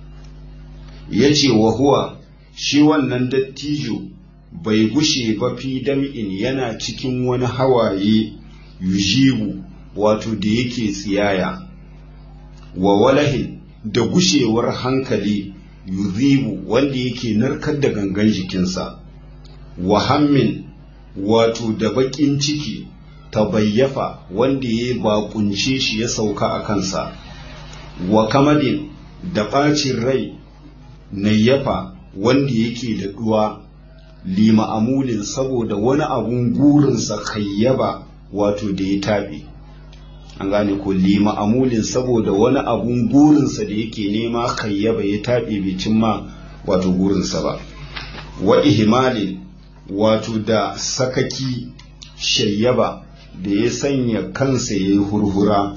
Ya ce wa huwa shi wannan dattijo bai gushe ba fi dam'in yana cikin wani hawaye yujibu wato da yake tsiyaya, wa walahin da gushewar hankali yuzibu wanda yake narkar da gangan jikinsa, wa hammin wato da baƙin ciki tabayyafa wanda ya bakunce shi ya sauka a kansa, wa kamadin da ɓacin rai nayyafa wanda yake da ɗuwa lima amulin saboda wani abun gurinsa kayyaba wato da ya taɓe. An gane ko lima amulin saboda wani abun gurinsa da yake nema kayyaba ya taɓe bai cimma wato gurinsa ba. Wa ihmalin wato da sakaki shayyaba da ya sanya kansa ya yi hurhura,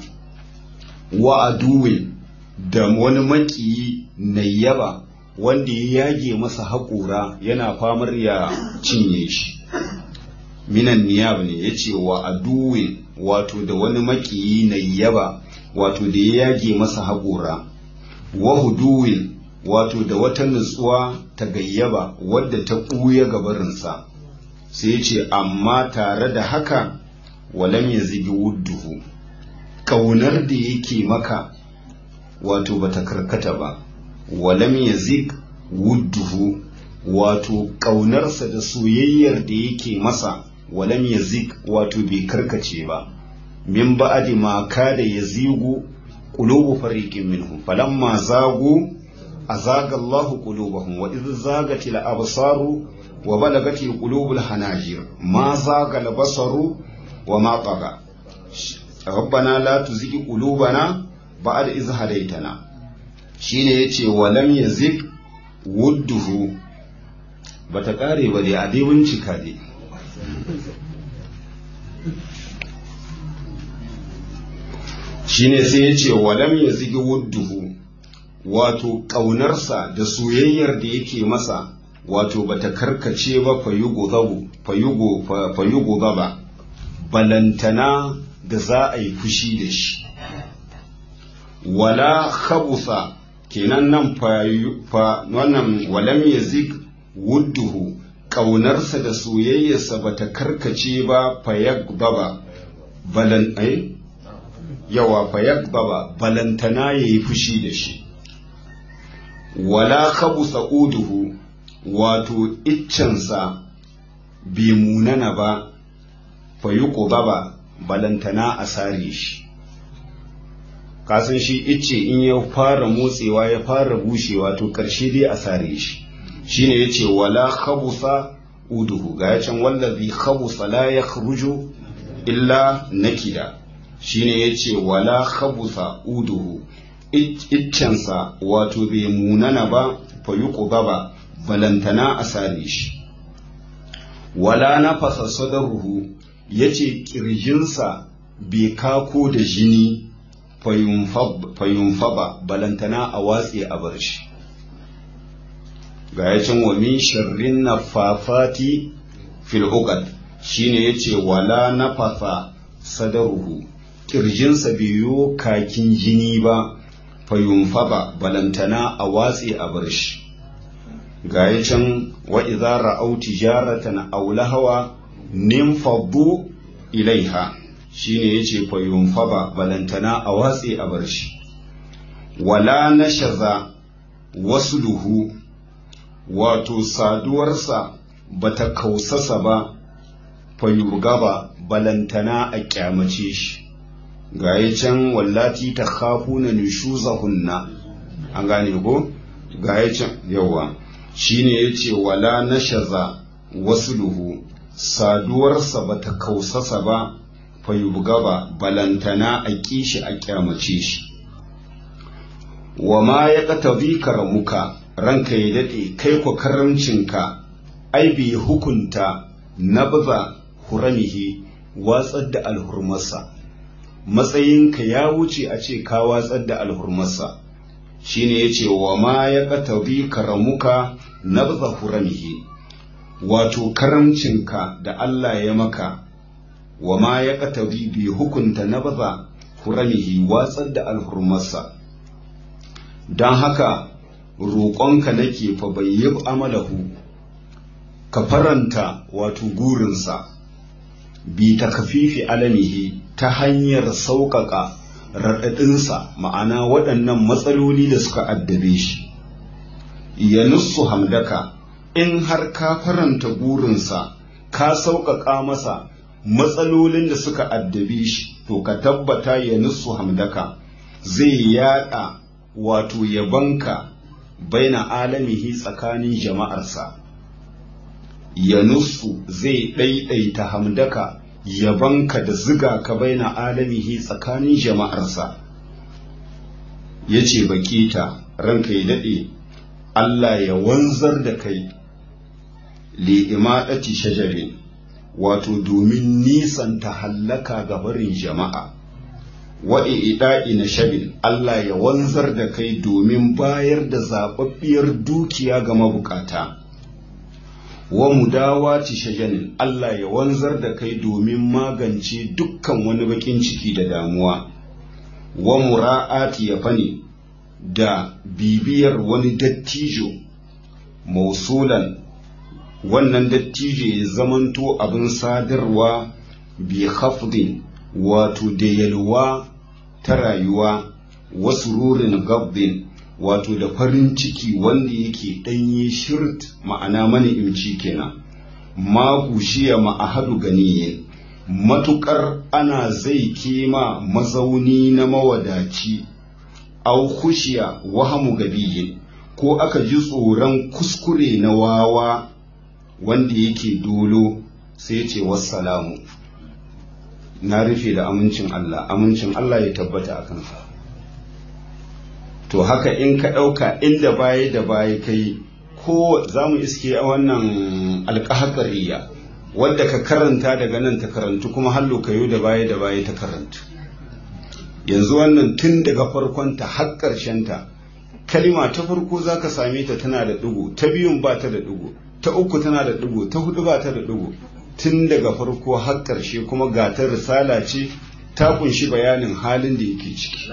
wa aduwin da wani maƙiyi nayyaba wanda ya yage masa haƙura yana famar ya cinye shi. Minan niyab ne ya ce wa aduwin wato da wani maƙiyi nayyaba wato da ya yage masa haƙura, wa huduwin wato da wata nutsuwa ta gayyaba wadda ta ɓuya gabarinsa. Sai ce amma tare da haka walam ya zigi wudduhu, ƙaunar da yake maka wato bata karkata ba. Walam ya zig wudduhu wato ƙaunarsa da soyayyar da yake masa walam ya zig wato bai karkace ba. Min ba'adi ma kada ya zigu qulubu fariqin minhum falamma zagu azaga Allahu qulubahum wa idh zagatil absaru wa balagatil qulubul hanajir ma zaga al basaru wa ma taga rabbana la tuzigh qulubana ba'da idh hadaytana. Shine yace walam yazig wudduhu bata kare ba dai a dai bincika dai. Shine sai yace walam yazig wudduhu wato ƙaunarsa da soyayyar da yake masa wato bata karkace ba fayugo ba balantana da za a yi fushi da shi. Wala khabusa kenan nan wannan walam yazig wudduhu ƙaunarsa da soyayyarsa bata karkace ba fayagbaba balantana yayi fushi da shi. Wala khabusa uduhu wato iccensa bai munana ba fayuqbaba balantana a sare shi. Kasan shi icce in ya fara motsewa ya fara bushewa to karshe dai a sare shi. Shine yace wala khabusa uduhu ga yacan wallazi khabusa la yakhruju illa nakida. Shine yace wala khabusa uduhu iccensa wato bai munana ba fayuqbaba balantana a sare shi. Wala nafasa sadaruhu yace kirjinsa bai kako da jini fayunfaba balantana a watse a bar shi. Ga yacin wa min sharrin nafafati fil uqad shine yace wala nafasa sadaruhu kirjinsa bai yo kakin jini ba fayunfaba balantana a watse a bar shi. Ga yacin wa idza ra'aw tijaratan aw lahawa ninfaddu ilaiha shine yace fayunfaba balantana a watse a bar shi. Wala nashaza wasluhu wato saduwarsa bata kausasa ba fayugaba balantana a kyamace shi. Ga yacin wallati takhafuna nushuzahunna an gane ko ga yacin yawa shine yace wala nashaza wasluhu saduwarsa bata kausasa ba fayubgaba balantana a kishi a kyamace shi. Wa ma ya qatabi karamuka ranka ya dade kai ko karamcinka ai bi hukunta nabza huramihi watsar da alhurmarsa. Matsayinka ya wuce a ce ka watsar da alhurmarsa. Shine yace wa ma ya qatabi karamuka nabza huramihi wato karamcinka da Allah ya maka wa ma ya ƙatabi bi hukunta na baza huramihi watsar da alhurmarsa don haka roƙonka nake fa bayyib amalahu ka faranta wato gurinsa bi ta kafifi alamihi ta hanyar sauƙaƙa raɗaɗinsa ma'ana waɗannan matsaloli da suka addabe shi ya nussu hamdaka in har ka faranta gurinsa ka sauƙaƙa masa matsalolin da suka addabe shi to ka tabbata ya nussu hamdaka zai yaɗa wato yabanka baina alamihi tsakanin jama'arsa ya nussu zai ɗaiɗaita hamdaka yabanka da ziga ka baina alamihi tsakanin jama'arsa ya ce bakita ranka ya daɗe Allah ya wanzar da kai li'imaɗati shajarin wato domin nisanta hallaka ga barin jama'a wa ida'i na shabin Allah ya wanzar da kai domin bayar da zaɓaɓɓiyar dukiya ga mabukata wa mudawati shajanin Allah ya wanzar da kai domin magance dukkan wani bakin ciki da damuwa wa mura'ati ya fani da bibiyar wani dattijo mausulan wannan dattijo ya zamanto abin sadarwa bi khafdin wato da yalwa ta rayuwa wasu rurin gabdin wato da farin ciki wanda yake ɗanye shirt ma'ana mani'imci kenan ma kushiya ma'ahadu ganiyin matukar ana zai kema mazauni na mawadaci au kushiya wahamu gabiyin ko aka ji tsoron kuskure na wawa wanda yake dolo sai ce wassalamu na rufe da amincin Allah ya tabbata a kansa to haka in ka ɗauka inda baya da baya kai ko za mu iske a wannan alƙahakariya wadda ka karanta daga nan ta karantu kuma hallo ka yi da baya ta karantu yanzu wannan tun daga farkonta har ta kalima ta farko za ka same ta tana da ɗigo ta biyun ba ta da ɗigo ta uku tana da ɗigo ta hudu ba ta da ɗigo tun daga farko har ƙarshe kuma ga ta risala ce ta kunshi bayanin halin da yake ciki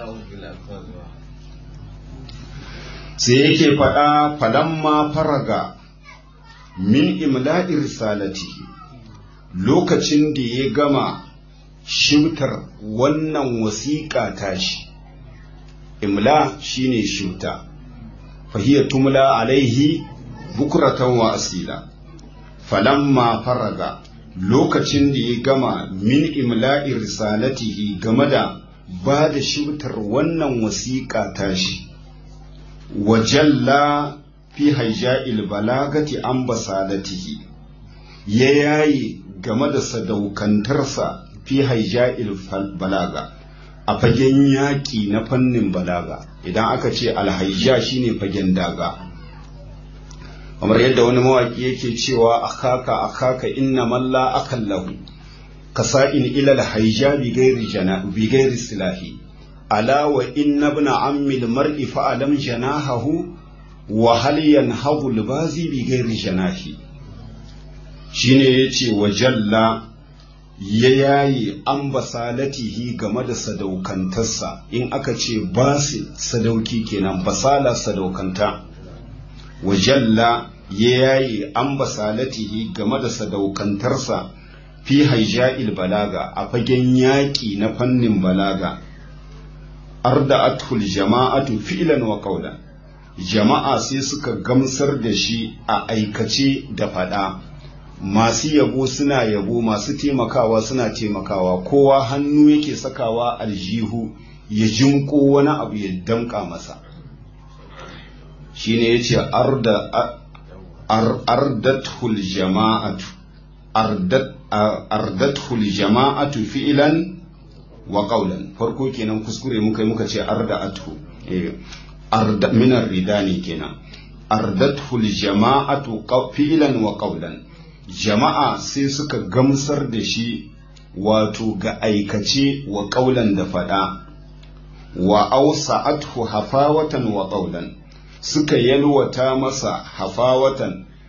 sai yake faɗa falamma faraga min imla'i risalatihi lokacin da ya gama shibtar wannan wasiƙa tashi imla shine shibta fahiya tumla alaihi bukuratan wa asila falamma faraga lokacin da ya gama min imla'i risalatihi game da ba da shibtar wannan wasiƙa tashi wajalla fi haija'il balagati an basalatihi ya yayi game da sadaukantarsa fi haija'il balaga a fagen yaƙi na fannin balaga idan aka ce alhaija shine fagen daga kamar yadda wani mawaƙi yake cewa akaka inna malla akallahu kasa'in ila alhaija bi gairi silahi ala wa inna ibn ammi almar'i fa'alam janahahu wa hal yanhabu albazi bi gairi janahi shine yace wa jalla ya yayi an basalatihi game da sadaukantarsa in aka ce basi sadauki kenan basala sadaukanta wa jalla ya yayi an basalatihi game da sadaukantarsa fi haija'il balaga a fagen yaƙi na fannin balaga arda'atul jama'atu fi'lan wa qawlan jama'a sai suka gamsar da shi a aikace da fada masu yabo suna yabo masu taimakawa suna taimakawa kowa hannu yake sakawa aljihu ya jinko wani abu ya damka masa shine yace ardatul jama'atu ardatul jama'atu fi'lan wa qawlan farko kenan kuskure muka ce arda'atu arda min ridani kenan ardatul jama'atu fi'lan wa qawlan jama'a sai suka gamsar da shi wato ga aikace wa qawlan da fada wa awsa'athu hafawatan wa qawlan suka yalwata masa hafawatan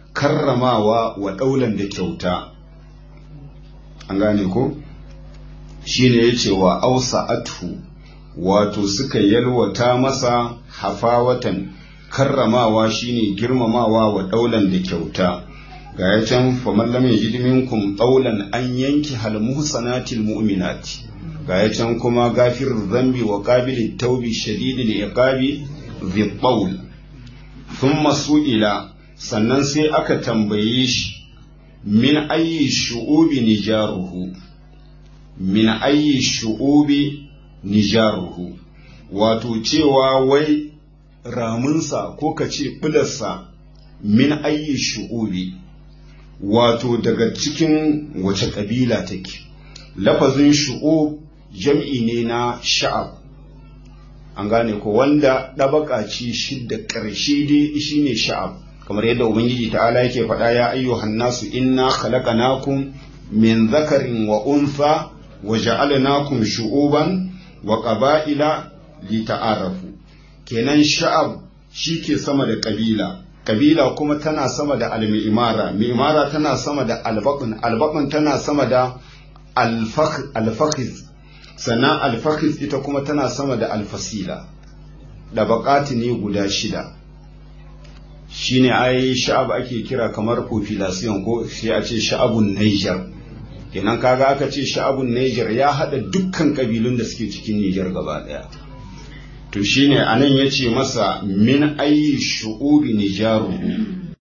karramawa wa daulan da kyauta an gane ko shine yace wa ausa'atu wato suka yalwata masa hafawatan karramawa shine girmamawa wa daulan da kyauta ga ya can faman lam yajid minkum daulan an yanki hal muhsanatil mu'minati ga ya can kuma gafirur dhanbi wa qabilit tawbi shadidil iqabi dhi qawl thumma su'ila sannan sai aka tambaye shi min ayyi shu'ubi nijaruhu min ayyi shu'ubi nijaruhu wato cewa wai ramunsa ko ka ce bularsa min ayyi shu'ubi wato daga cikin wace kabila take lafazin shu'ub jam'i ne na sha'ab an gane ko wanda ɗabaka ce shidda ƙarshe dai shine sha'ab kamar yadda ubangiji ta'ala yake faɗa ya ayyuhan nasu inna khalaqnakum min dhakarin wa untha wa ja'alnakum shu'uban wa qaba'ila lita'arafu kenan sha'ab shike sama da kabila kabila kuma tana sama da al-mi'mara mi'mara tana sama da al-baqn al-baqn tana sama da al-fakhiz sannan al-fakhiz ita kuma tana sama da al-fasila da baqati ne guda shida shine ai sha'ab ake kira kamar population ko sai a ce sha'abun Niger kenan kaga aka ce sha'abun Niger ya hada dukkan kabilun da suke cikin Niger gaba daya to shine anan yace masa min ayi shu'ubi nijaruhu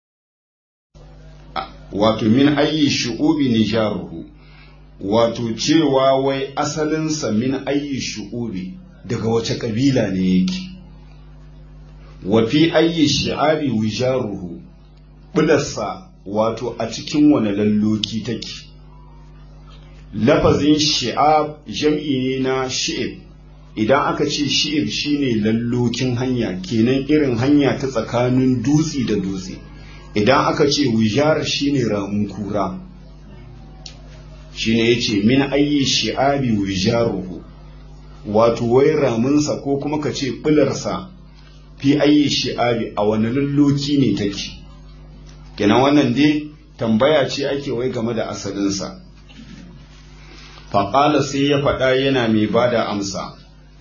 wato min ayi shu'ubi nijaruhu wato cewa wai asalinsa min ayi shu'ubi daga wace kabila ne yake wa fi ayi shi'abi wijaruhu bularsa wato a cikin wani lalloki take lafazin shi'ab jam'i ne na shi'ib idan aka ce shi'ib shine lallokin hanya kenan irin hanya ta tsakanin dutse da dutse idan aka ce wijar shine ramun kura shine yace min ayi shi'abi wijaruhu wato wai ramunsa ko kuma ka ce bularsa fi ayi shi'abi a wani lalloki ne take kenan wannan dai tambaya ce ake wai game da asalinsa faƙala sai ya faɗa yana mai bada amsa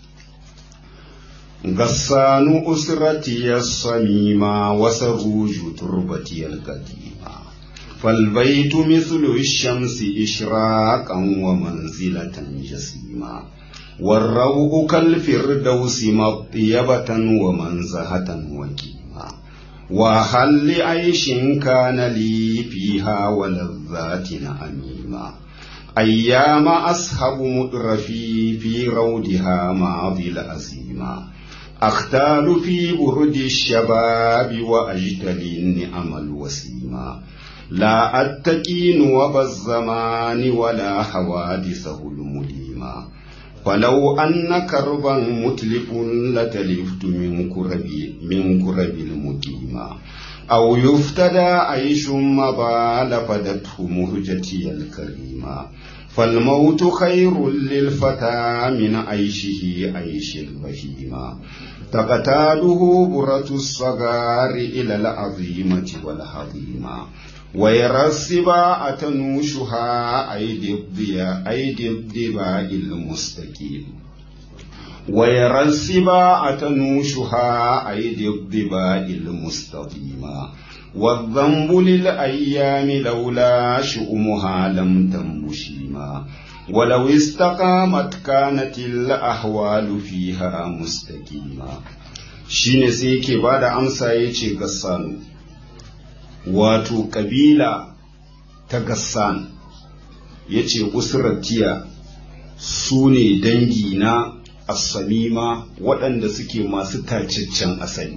gassanu usrati yasamima wasaruju turbati alqadima falbaytu mithlu ash-shamsi ishraqan wa manzilatan jasima والروء كالفردوس مطيبة ومنزهة وكيما وهل لعيش كان لي فيها ولذات نعيما أيام أصحب مدرفي في رودها ماضي الأزيما أختال في برد الشباب وأجتلي النعم الوسيما لا أتقي نوب الزمان ولا حوادثه المليما فلو أن كربا متلف لتلفت من كرب المقيما أو يفتدى عيش مضى لفدته مهجتي الكريمة فالموت خير للفتى من عيشه عيش البهيمة تقتاله برة الصغار إلى العظيمة والهضيمة ويرى السباع تنوشها أيدي الضباء المستقيم ويرى السباع تنوشها أيدي الضباء المستقيمة والذنب للأيام لولا شؤمها لم تنبشيما ولو استقامت كانت الأحوال فيها مستقيمة shine sai yake bada amsa yace gassanu wato kabila ta gassan yace usratiya su ne dangi na asamima waɗanda suke masu tacaccen asali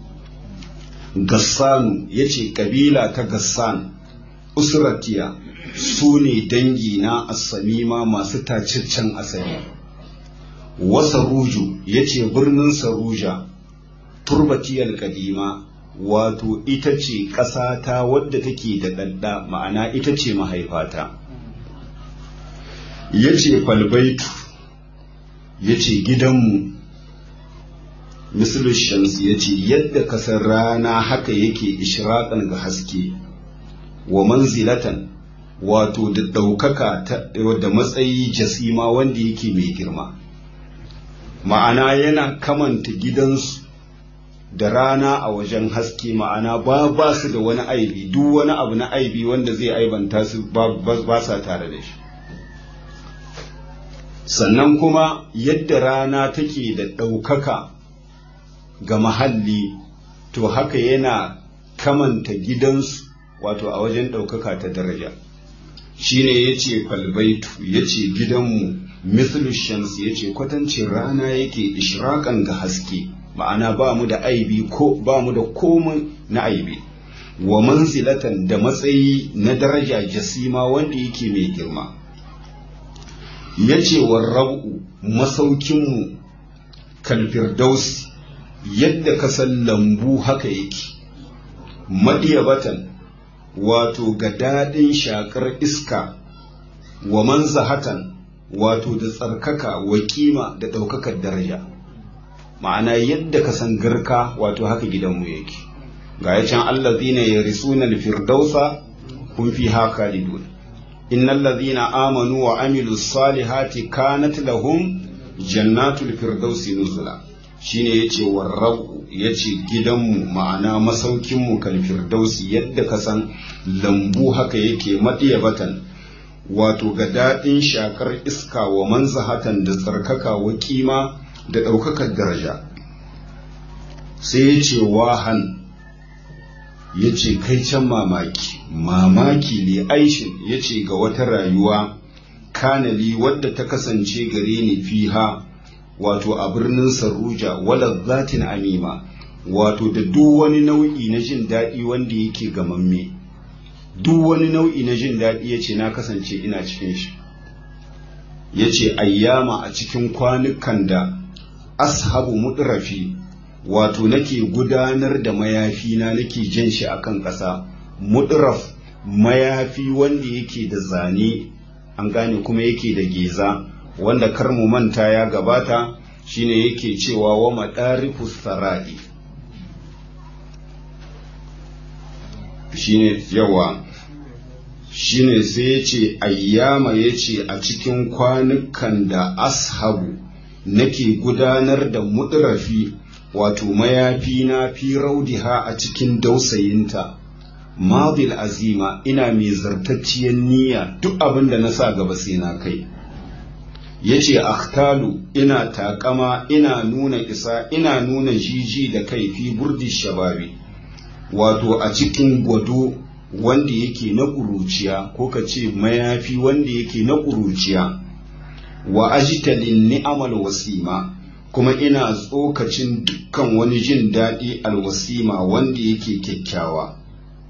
gassanu yace kabila ta gassan usratiya su ne dangi na asamima masu tacaccen asali wasaruju yace birnin saruja turbatiyal kadima wato ita ce ƙasata wadda take da ɗaɗɗa ma'ana ita ce mahaifata ya ce falbaitu ya ce gidanmu misalin shamsi ya ce yadda kasar rana haka yake ishiraƙan ga haske wa manzilatan wato da ɗaukaka da matsayi jasima wanda yake mai girma. Ma'ana yana kamanta gidansu da rana a wajen haske, ma'ana ba su da wani aibi, duk wani abu na aibi wanda zai aibanta su ba sa tare da shi. Sannan kuma yadda rana take da ɗaukaka ga mahalli, to haka yana kamanta gidansu wato a wajen ɗaukaka ta daraja. Shine yace falbaitu, yace gidanmu mithlu shams, yace kwatancin rana yake ishraƙan ga haske, ma'ana ba mu da aibi ko ba mu da komai na aibi. Wa manzilatan da matsayi na daraja jasima wanda yake mai girma. Yace wa rabu masaukinmu kalfirdausi, yadda ka san lambu haka yake. Madiyabatan wato ga daɗin shakar iska, wa manzahatan wato da tsarkaka, wa kima da ɗaukakar daraja. Ma'ana yadda ka san garka wato haka gidanmu yake. Ga ya can allazina yarisuna alfirdausa hum fiha khalidun. Innal ladzina amanu wa amilus salihati kanat lahum jannatul firdausi nuzula. Shine yace warrabu, yace gidanmu ma'ana masaukinmu kal firdausi, yadda ka san lambu haka yake. Madiyabatan wato ga daɗin shakar iska, wa manzahatan da tsarkaka, wa kima da ɗaukakar daraja. Sai yace wahan, yace kai can mamaki ne aishin, yace ga wata rayuwa kanali wadda ta kasance gare ni fiha wato a birnin Saruja, wala zatin amima, wato da duk wani nau'i na jin daɗi wanda yake gamamme. Duk wani nau'i na jin daɗi yace na kasance ina cikin shi. Yace ayyama, a cikin kwanukan da ashabu mudrafi, wato nake gudanar da mayafina, nake jan shi akan ƙasa. Mudraf mayafi wanda yake da zane, an gane, kuma yake da geza, wanda kar mu manta ya gabata, shine yake cewa wa madarifu sarai, shine yawa, shine sai yace ayyama, yace a cikin kwanukan da ashabu nake gudanar da mudrafi wato mayafi na fi raudiha a cikin dausayinta. Madil azima, ina mai zartacciyar niyya, duk abin da na sa gaba sai na kai. Yace akhtalu, ina takama, ina nuna isa, ina nuna jiji da kai fi burdi shababi, wato a cikin gwado wanda yake na ƙuruciya, ko ka ce mayafi wanda yake na ƙuruciya. Wa ajtalin ni'amal wasima, kuma ina tsokacin dukkan wani jin daɗi alwasima wanda yake kyakkyawa.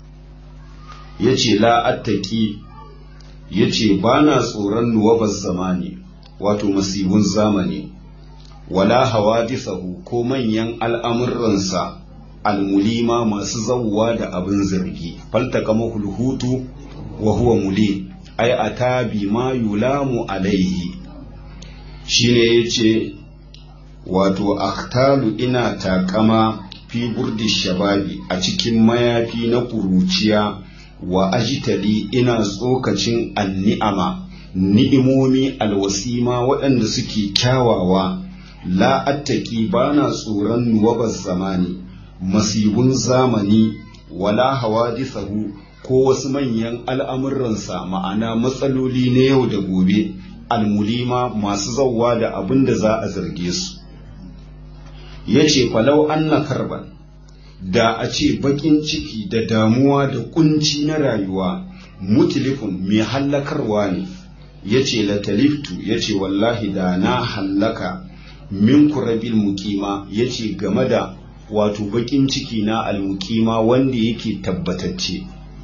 Yace la attaki, yace bana tsoron nuwabar zamani, wato masibun zamani, wala hawadisahu, ko manyan al'amuransa almulima masu zawwa da abin zargi. Faltaka mahulhutu wa huwa muli, ai atabi ma yulamu alaihi. Shine yace wato akhtalu, ina takama fi burdi shababi, a cikin mayafi na kuruciya. Wa ajitali, ina tsokacin anni'ama, ni'imomi alwasima waɗanda suke kyawawa. La attaki, bana tsoron nuwabar zamani, masibun zamani, wala hawadisahu, ko wasu manyan al'amuransa, ma'ana matsaloli na yau da gobe, almulima masu zawwa da abin da za a zarge su. Yace falau anna karban, da a ce bakin ciki da damuwa da kunci na rayuwa, mutilifun mai hallakarwa ne. Yace lataliftu, yace wallahi da na hallaka min kurabil muqima, yace game da wato bakin ciki na almuqima wanda yake tabbatacce.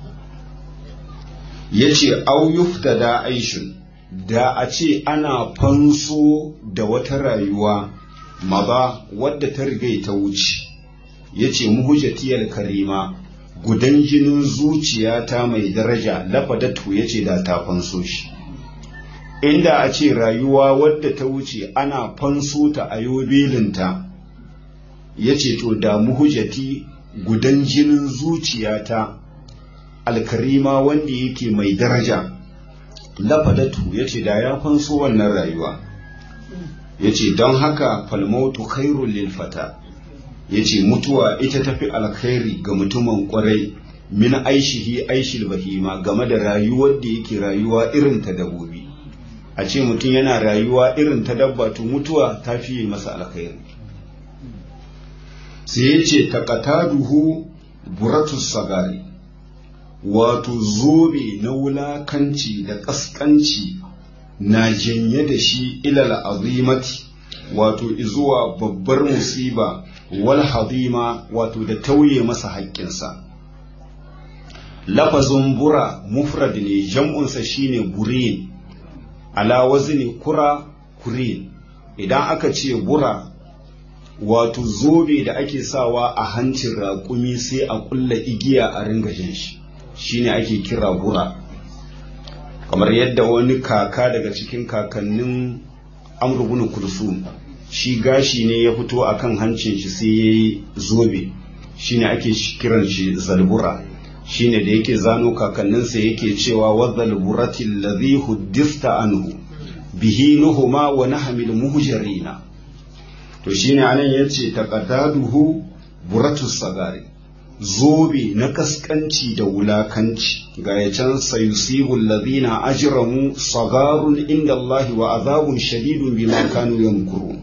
Yace au yuftada aishun, da a ce ana fanso da wata rayuwa maza wadda ta riga ta wuce. Yace muhujjatiyar karima, gudan jinin zuciyata mai daraja, lafadatu, yace da ta fanso shi. Inda a ce rayuwa wadda ta wuce ana fanso ta a yobelinta, yace to da muhujjati, gudan jinin zuciyata alkarima wanda yake mai daraja lafadatu yace da ya fanso wannan rayuwa yace don haka falmautu khairul lil fata yace mutuwa ita tafi alkhairi ga mutumin kwarai min aishihi aishil bahima game da rayuwar da yake rayuwa irin ta dabbobi a ce mutum yana rayuwa irin ta dabba to mutuwa ta fiye masa alkhairi sai yace taqataduhu buratus sagari wato zobe na wulakanci da kaskanci na janye da shi ilal azimati wato izuwa babbar musiba wal hazima wato da tauye masa haƙƙinsa lafazin bura mufrad ne jam'unsa shine burin ala wazni kura kurin idan aka ce bura wato zobe da ake sawa a hancin raƙumi sai a ƙulla igiya a ringa jin shi shine ake kira bura kamar yadda wani kaka daga cikin kakannin Amr ibn Kulsum shi gashi ne ya fito akan hancin shi sai yayi zobe shine ake kiran shi zalbura shine da yake zano kakanninsa yake cewa wadhalburati alladhi huddista anhu bihi nuhuma wa nahmil muhjarina to shine anan yace taqaddaduhu buratus sagari zobe na kaskanci da wulakanci ga ya can sayusibu alladhina ajramu sagarun inda Allah wa azabun shadidun bima kanu yamkurun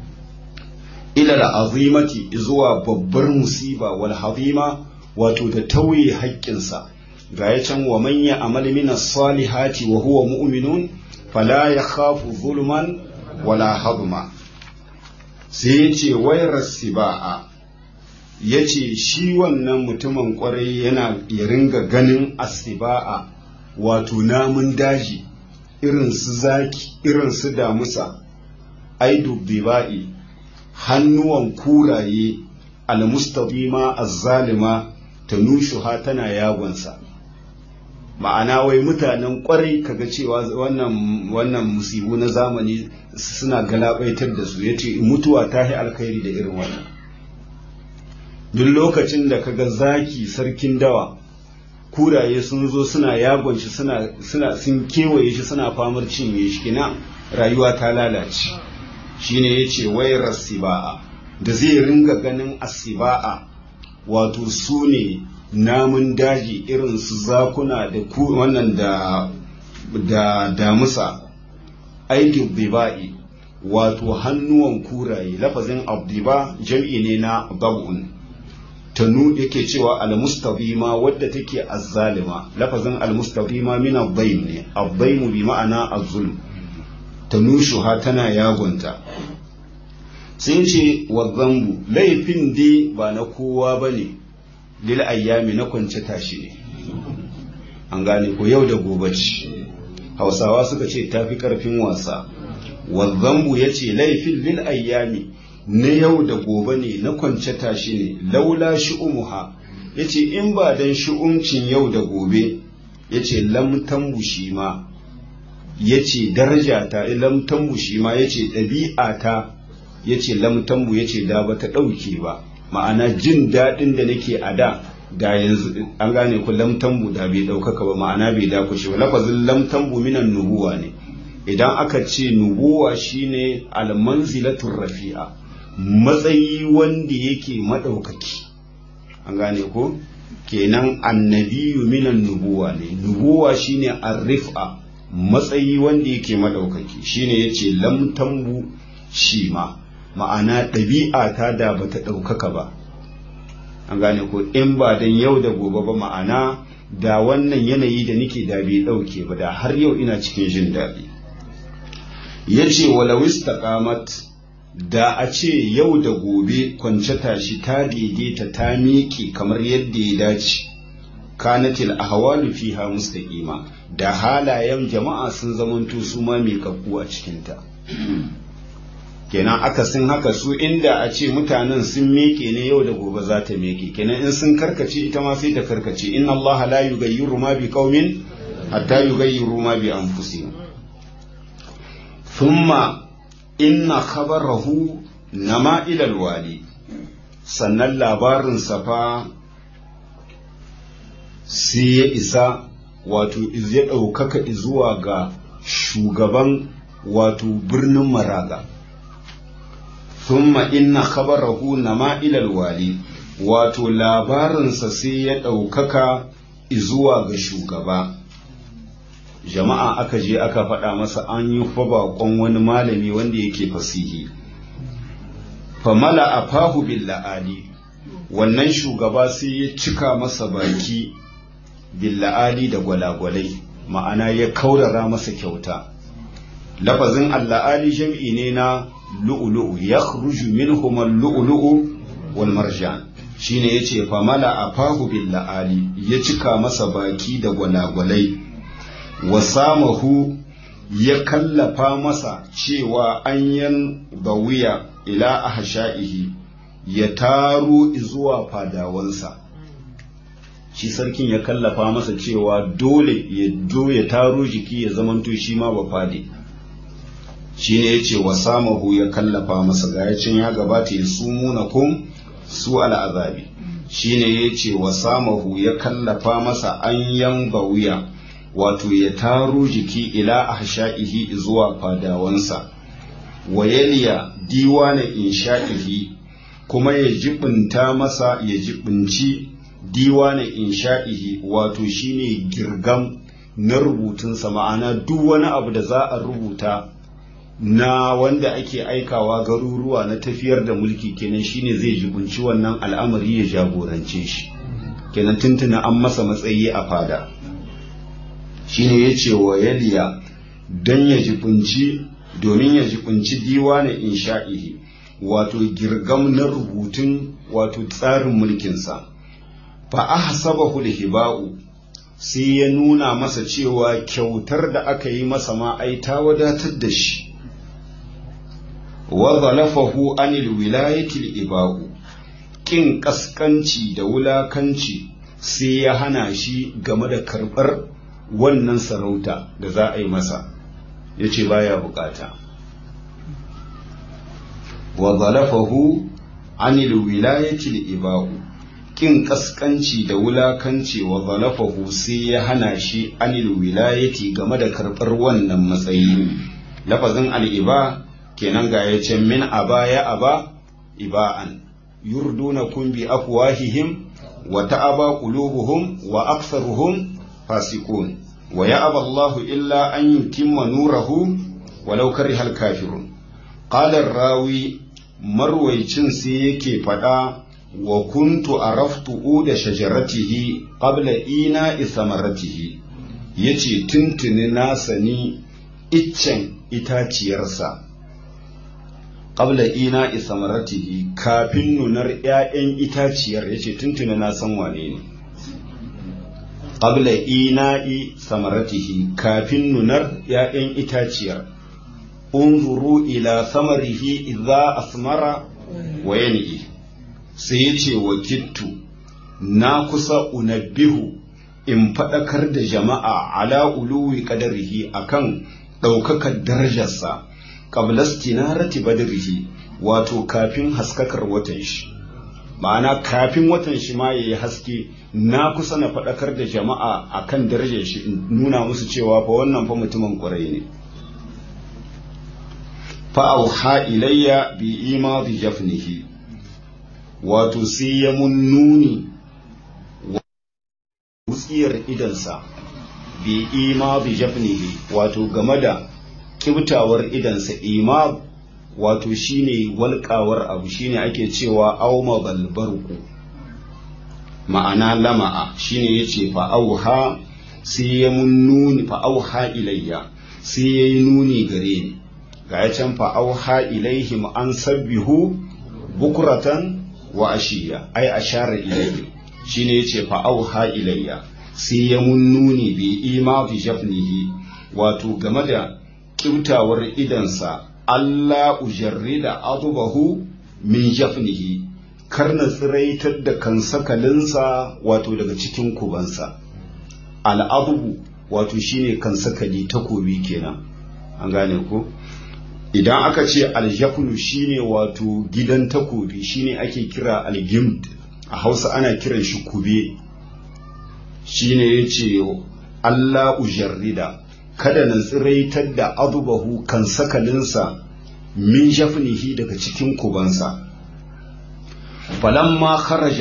ila al'azimati zuwa babbar musiba wal hazima wato da tauye haƙƙinsa ga ya can wa man ya'mal min as-salihati wa huwa mu'minun fala yakhafu zulman wala hadma sai yace wayar siba'a yace shi wannan mutumin kwarai yana ya ringa ganin asiba'a wato namun daji irin su zaki irin su damusa aidu biba'i hannuwan kuraye almustabima azzalima tanushuha tana yagonsa ma'ana wai mutanen kwarai kaga cewa wannan musibu na zamani suna galabaitar da su yace mutuwa ta yi alkhairi da irin wannan duk lokacin da kaga zaki sarkin dawa kuraye sun zo suna yagon shi sun kewaye shi suna famar cinye shi kina rayuwa ta lalace shine yace wayar siba'a da zai ringa ganin asiba'a wato su ne namun daji irin su zakuna da wannan da damusa aikin diba'i wato hannuwan kuraye lafazin abdiba jam'i ne na bab'un tanu yake cewa almustabima wadda take azzalima lafazin almustabima min ad-daym ne ad-daym bi ma'ana az-zulm tanushuha tana yagonta sun ce wa zambu laifin dai ba na kowa bane lil ayyami na kwance tashi ne an gane ko yau da gobe ce hausawa suka ce tafi karfin wasa wa zambu yace laifin lil ayyami na yau da gobe ne na kwance tashi ne laula shi'umuha yace in ba dan shi'umcin yau da gobe yace lam tambushi ma yace daraja ta lam tambushi ma yace dabi'a ta yace lam tambu yace da bata dauke ba ma'ana jin dadin da nake a da yanzu an gane ku lam tambu da bai daukaka ba ma'ana bai dakushe ba lafazin lam tambu minan nubuwa ne idan aka ce nubuwa shine al-manzilatur rafi'a matsayi wanda yake madaukaki an gane ko kenan annabiyu minan nubuwa ne nubuwa shine ar-rif'a matsayi wanda yake madaukaki shine yace lam tambu shi ma ma'ana ɗabi'a ta da bata ɗaukaka ba an gane ko in ba dan yau da gobe ba ma'ana da wannan yanayi da nake da bai ɗauke ba da har yau ina cikin jin daɗi yace walau istaqamat da a ce yau da gobe kwance tashi ta daidaita ta miƙe kamar yadda ya dace kanatil ahwalu fiha mustaqima da halayen jama'a sun zamanto su ma miƙaƙƙu a cikinta kenan akasin haka su inda a ce mutanen sun miƙe ne yau da gobe za ta miƙe kenan in sun karkace ita ma sai ta karkace inna allaha la yughayyiru ma bi qaumin hatta yughayyiru ma bi anfusihim thumma inna khabarahu nama ila alwali sannan labarin sa fa sai ya isa wato ya ɗaukaka zuwa ga shugaban wato birnin Maraga. Thumma inna khabarahu nama ilal wali, wato labarinsa sai ya ɗaukaka zuwa ga shugaba. Jama'a aka je aka faɗa masa an yi fa baƙon wani malami wanda yake fasihi. Famala a fahu billa'ali, wannan shugaba sai ya cika masa baki billa'ali da gwalagwalai, ma'ana ya kaurara masa kyauta. Lafazin alla'ali jam'i ne na lu'ulu'u, ya khruju minhum al-lu'lu'u wal marjan. Shine yace famala a fahu billa'ali, ya cika masa baki da gwalagwalai. Wasamahu, ya kallafa masa cewa an yan bawiya ila ahsha'ihi, ya taro zuwa fadawansa. Shi sarkin ya kallafa masa cewa dole ya zo ya taro jiki ya zamanto shi ma ba fade. Shi ne ya ce wasamahu, ya kallafa masa, ga yacin ya gabata ya sumunakum su al'azabi. Shi ne ya ce wasamahu, ya kallafa masa an yan bawiya, wato ya taro jiki ila ahsha'ihi zuwa fadawansa. Wayaliya diwana insha'ihi, kuma ya jibinta masa, ya jibinci diwana insha'ihi, wato shine girgam na rubutunsa, ma'ana duk wani abu da za a rubuta na wanda ake aikawa garuruwa na tafiyar da mulki, kenan shine zai jibinci wannan al'amari ya jagorance shi, kenan tuntuna an masa matsayi a fada. Shine yace wa yaliya, dan ya jibinci, domin ya jibinci diwana insha'ihi, wato girgam na rubutun wato tsarin mulkinsa. Fa ahsabahu al-hiba'u, sai ya nuna masa cewa kyautar da aka yi masa ma ai ta wadatar da shi. Wa zalafahu anil wilayati al-iba'u, kin kaskanci da wulakanci sai ya hana shi game da karbar wannan sarauta da za a yi masa, yace baya bukata. Wa zalafahu anil wilayati al-iba'u, kin kaskanci da wulakanci wa zalafahu sai ya hana shi anil wilayati game da karɓar wannan matsayi. Lafazin al'iba kenan ga yace min aba ya aba iba'an yurdunakum bi afwahihim wa ta'aba qulubuhum wa aktharuhum fasiqun wa ya'aba Allahu illa an yutimma nurahu walau karihal kafirun. Qala ar-rawi, marwaicin sai yake fada, wa kuntu araftu da shajaratihi qabla ina isamaratihi, yace tuntuni na sani iccen itaciyarsa qabla ina isamaratihi, kafin nunar ƴaƴan itaciyar, yace tuntuni na san wane ne. Qabla ina samaratihi, kafin nunar ƴaƴan itaciyar. Unzuru ila samarihi idza asmara wa yan'i, sai ya ce wa kittu, na kusa unabbihu, in faɗakar da jama'a ala uluwi qadarihi, akan ɗaukakar darajarsa, qabla istinarati badrihi, wato kafin haskakar watan shi, ma'ana kafin watan shi ma yayi haske, na kusa na faɗakar da jama'a akan darajar shi, in nuna musu cewa fa wannan fa mutumin ƙwarai ne. Fa auha ilayya bi imadi jafnihi, wato sai ya mun nuni wutsiyar idansa, bi imadi jafnihi, wato game da kibtawar idansa. Imad wato shine walƙawar abu, shine ake cewa auma balbarku, ma'ana lama'a. Shine yace fa auha, sai ya mun nuni, fa auha ilayya, sai ya yi nuni gare ni. Ga ya can fa auha ilaihim an sabbihu bukuratan wa ashiya, ai ashara ilayhi. Shine yace fa auha ilayya, sai ya mun nuni bi imadi jafnihi, wato game da kibtawar idansa, Allah ujarrida adubahu min jafnihi, karna tsiraitar da kansakalinsa wato daga cikin kubansa. Al'adubu wato shine kansakali, takobi kenan, an gane ko? Idan aka ce aljafnu shine wato gidan takobi, shine ake kira algimd, a Hausa ana kiran shi kube. shine yace Allah ujarrida kada na tsiraitar da adubahu kan sakalinsa min jafnihi daga cikin kubansa. falamma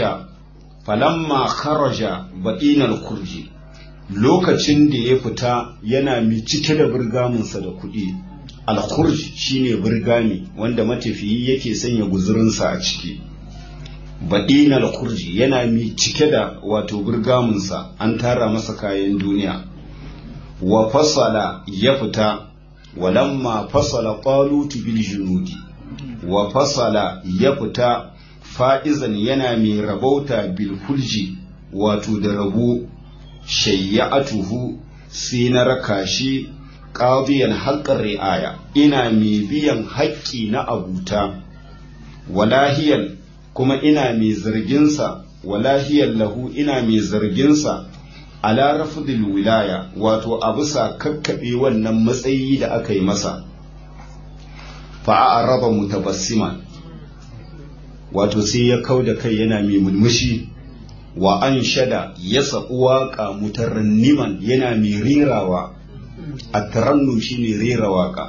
kharaja baɗinar kurji, lokacin da ya fita yana mai cike da birgaminsa da kuɗi. Alkurj shine birgami wanda matafiyi yake sanya guzurinsa a ciki. Baɗinar kurji yana mai cike da wato birgaminsa, an tara masa kayan duniya. Wa fasala ya fita, walamma fasala qalutu bil junudi. Wa fasala ya fita fa'izan yana mai rabauta bil kulji wato da rabu. Shayya'atuhu sai na raka shi qadiyan haqqar ri'aya, ina mai biyan haƙƙi na abuta. Walahiyal kuma ina mai zarginsa, walahiyal lahu ina mai zarginsa ala rafdil wilaya, wato a bisa kakkaɓe wannan matsayi da aka yi masa. Fa'araba mutabassiman, wato sai ya kau da kai yana mai mulmushi. Wa an shada ya saɓu waƙa mutaranniman yana mai rerawa, a tarannu shi ne rera waƙa.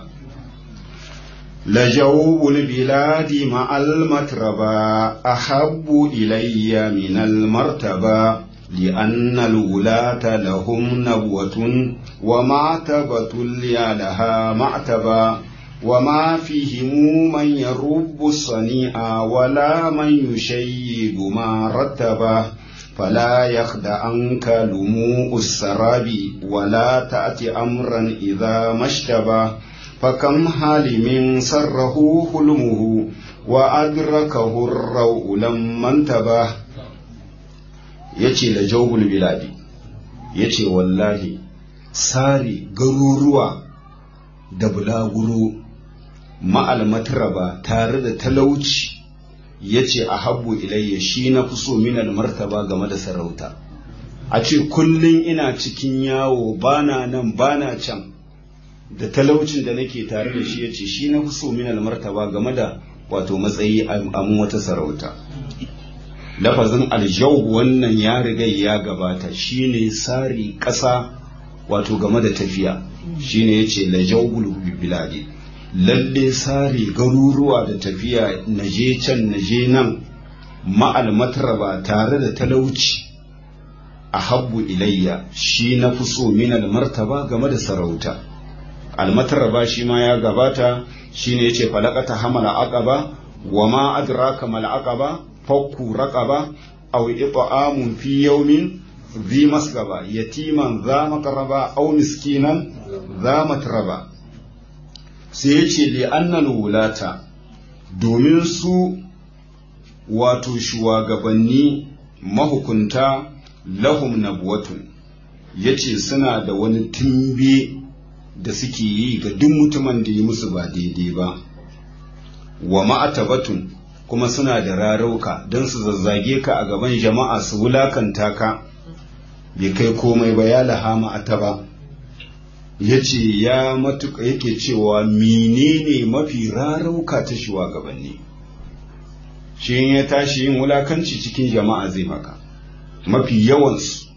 Lajawul biladi ma'al matraba ahabbu ilayya minal martaba لأن الولاة لهم نبوة ومعتبة لها معتبة وما فيهم من يرب الصنيع ولا من يشيد ما رتبه فلا يخدعنك لموء السراب ولا تأتي أمرا إذا ما اشتبه فكم حالم سره حلمه وأدركه الروء لما انتبه. yace da jawbul biladi, yace wallahi sari garuruwa da bulaguro ma'al matraba tare da talauci, yace ahabbu ilayya shi na fuso minal martaba game da sarauta. A ce kullun ina cikin yawo bana nan bana can da talaucin da nake tare da shi, yace shi na fuso minal martaba game da wato matsayi a wata sarauta. Lafazin aljawb wannan ya riga ya gabata, shine sari ƙasa wato game da tafiya, shine yace la jawbul biladi, lalle sari garuruwa da tafiya naje can naje nan ma'al matraba tare da talauci. Ahabbu ilayya shi na fi so min al martaba game da sarauta. Al matraba shi ma ya gabata, shine yace falaqata hamala aqaba wa ma adraka mal aqaba fakku raqaba aw it'amun fi yawmin dhi masgaba yatiman dha maqraba aw miskinan dha matraba. Sai yace li annal wulata, domin su wato shugabanni mahukunta lahum nabwatun, yace suna da wani tumbe da suke yi ga duk mutumin da yi musu ba daidai ba. Wa ma'atabatun, kuma suna da rarauka don su zazzage ka a gaban jama'a su wulakanta ka, bai kai komai ba ya lahama ataba. Yace ya matuƙa yake cewa menene mafi rarauka ta shugabanni, shi ya tashi yin wulakanci cikin jama'a zai maka mafi yawansu.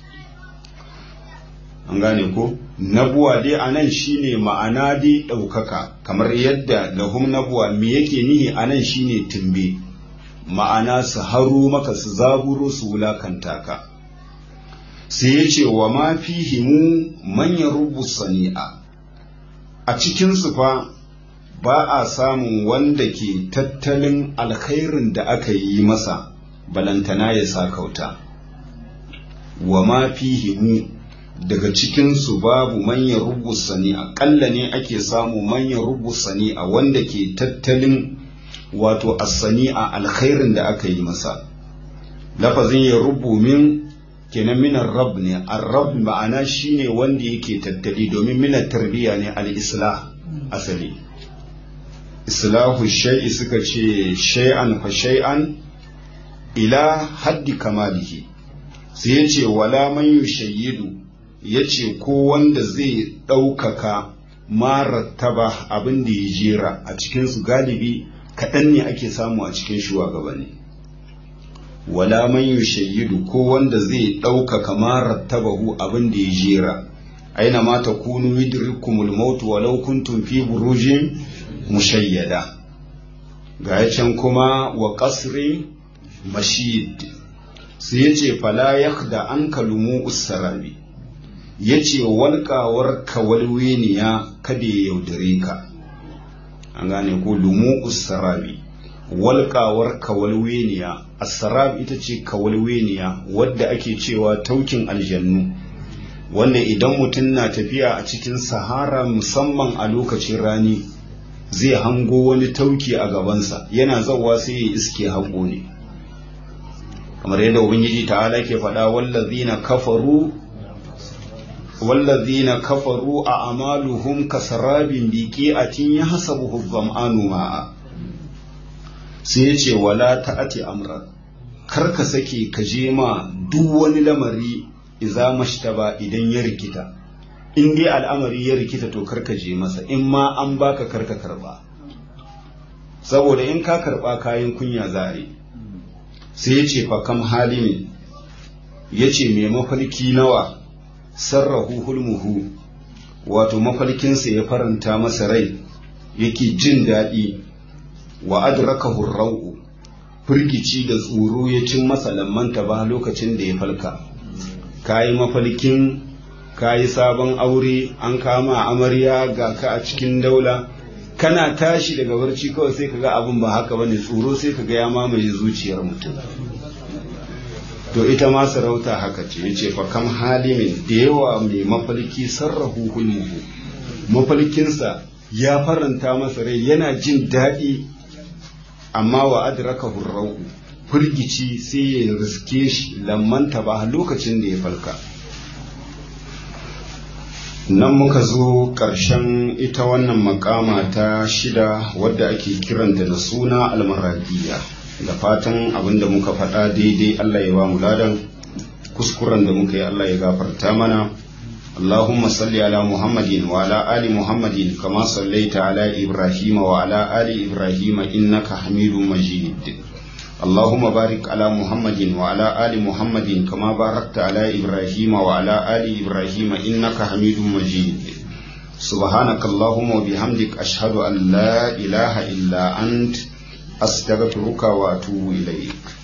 An gane ko? Nabuwa dai a nan shi ne ma'ana dai ɗaukaka, kamar yadda lahum nabuwa me yake nihi a nan shi ne tumbe, ma'ana su haro maka su zaburo su wulakanta ka. Sai ya ce wa ma fihimu manyan rubu sani'a, a cikinsu fa ba a samun wanda ke tattalin alkhairin da aka yi masa balantana ya sa kauta. Wa ma fihimu, daga cikinsu babu manyan rubu sani'a, ƙalla ne ake samu manyan rubu sani'a wanda ke tattalin wato as-sani'a alkhairin da aka yi masa. Lafazin ya rubu min kenan minar rab ne, ar-rab ma'ana shine wanda yake tattali, domin minar tarbiya ne al-islah asali. Islahu shay'i suka ce shay'an fa shay'an ila haddi kamalihi. Sai ya ce wala man yushayyidu, ya ce ko wanda zai ɗaukaka marattaba abin da ya jera a cikinsu, galibi kaɗan ne ake samu a cikin shugabanni. wala man yushayyidu ko wanda zai ɗauka kamar rattabahu abin da ya jera aina ma takunu yudrikumul maut walau kuntum fi burujin mushayyada ga can kuma wa qasri mashid sai yace fala yakhda an kalumu usarabi yace walƙawar kawalweniya kada ya yaudare ka an gane ko lumu usarabi walƙawar kawalweniya asarab ita ce kawalweniya wadda ake cewa taukin aljannu wanda idan mutum na tafiya a cikin sahara musamman a lokacin rani zai hango wani tauki a gabansa yana zawa sai ya iske haƙo ne kamar yadda ubangiji ta'ala ke faɗa wallazina kafaru a amaluhum kasarabin biqi'atin yahsabuhu dhama'anu ma'a sai ya ce wala ta'ati amra kar ka sake ka je ma duk wani lamari iza mashtaba idan ya rikita in dai al'amari ya rikita to kar ka je masa in ma an baka kar ka karba saboda in ka karba kayan kunya zare sai ya ce fa kam halimin ya ce mai mafarki nawa sarrahu hulmuhu wato mafarkinsa ya faranta masa rai yake jin daɗi wa adrakahu rau'u firgici da tsoro ya cin masa lammanta ba lokacin da ya falka kayi mafalkin kayi sabon aure an kama amarya ga ka a cikin daula kana tashi daga barci kawai sai kaga abin ba haka bane tsoro sai kaga ya mamaye zuciyar mutum to ita ma sarauta haka ce yace fa kam halimin da yawa mai mafalki sarrahu hulmuhu mafalkinsa ya faranta masa rai yana jin daɗi amma wa adrakahu rau'u firgici sai ya riske shi lammanta ba lokacin da ya falka nan muka zo ƙarshen ita wannan makama ta 6 wadda ake kiranta da suna almaradiya da fatan abinda muka faɗa daidai Allah ya ba mu ladan kuskuren da muka yi Allah ya gafarta mana اللهم صل على محمد وعلى آل محمد كما صليت على إبراهيم وعلى آل إبراهيم إنك حميد مجيد اللهم بارك على محمد وعلى آل محمد كما باركت على إبراهيم وعلى آل إبراهيم إنك حميد مجيد سبحانك اللهم وبحمدك أشهد أن لا إله إلا أنت أستغفرك وأتوب إليك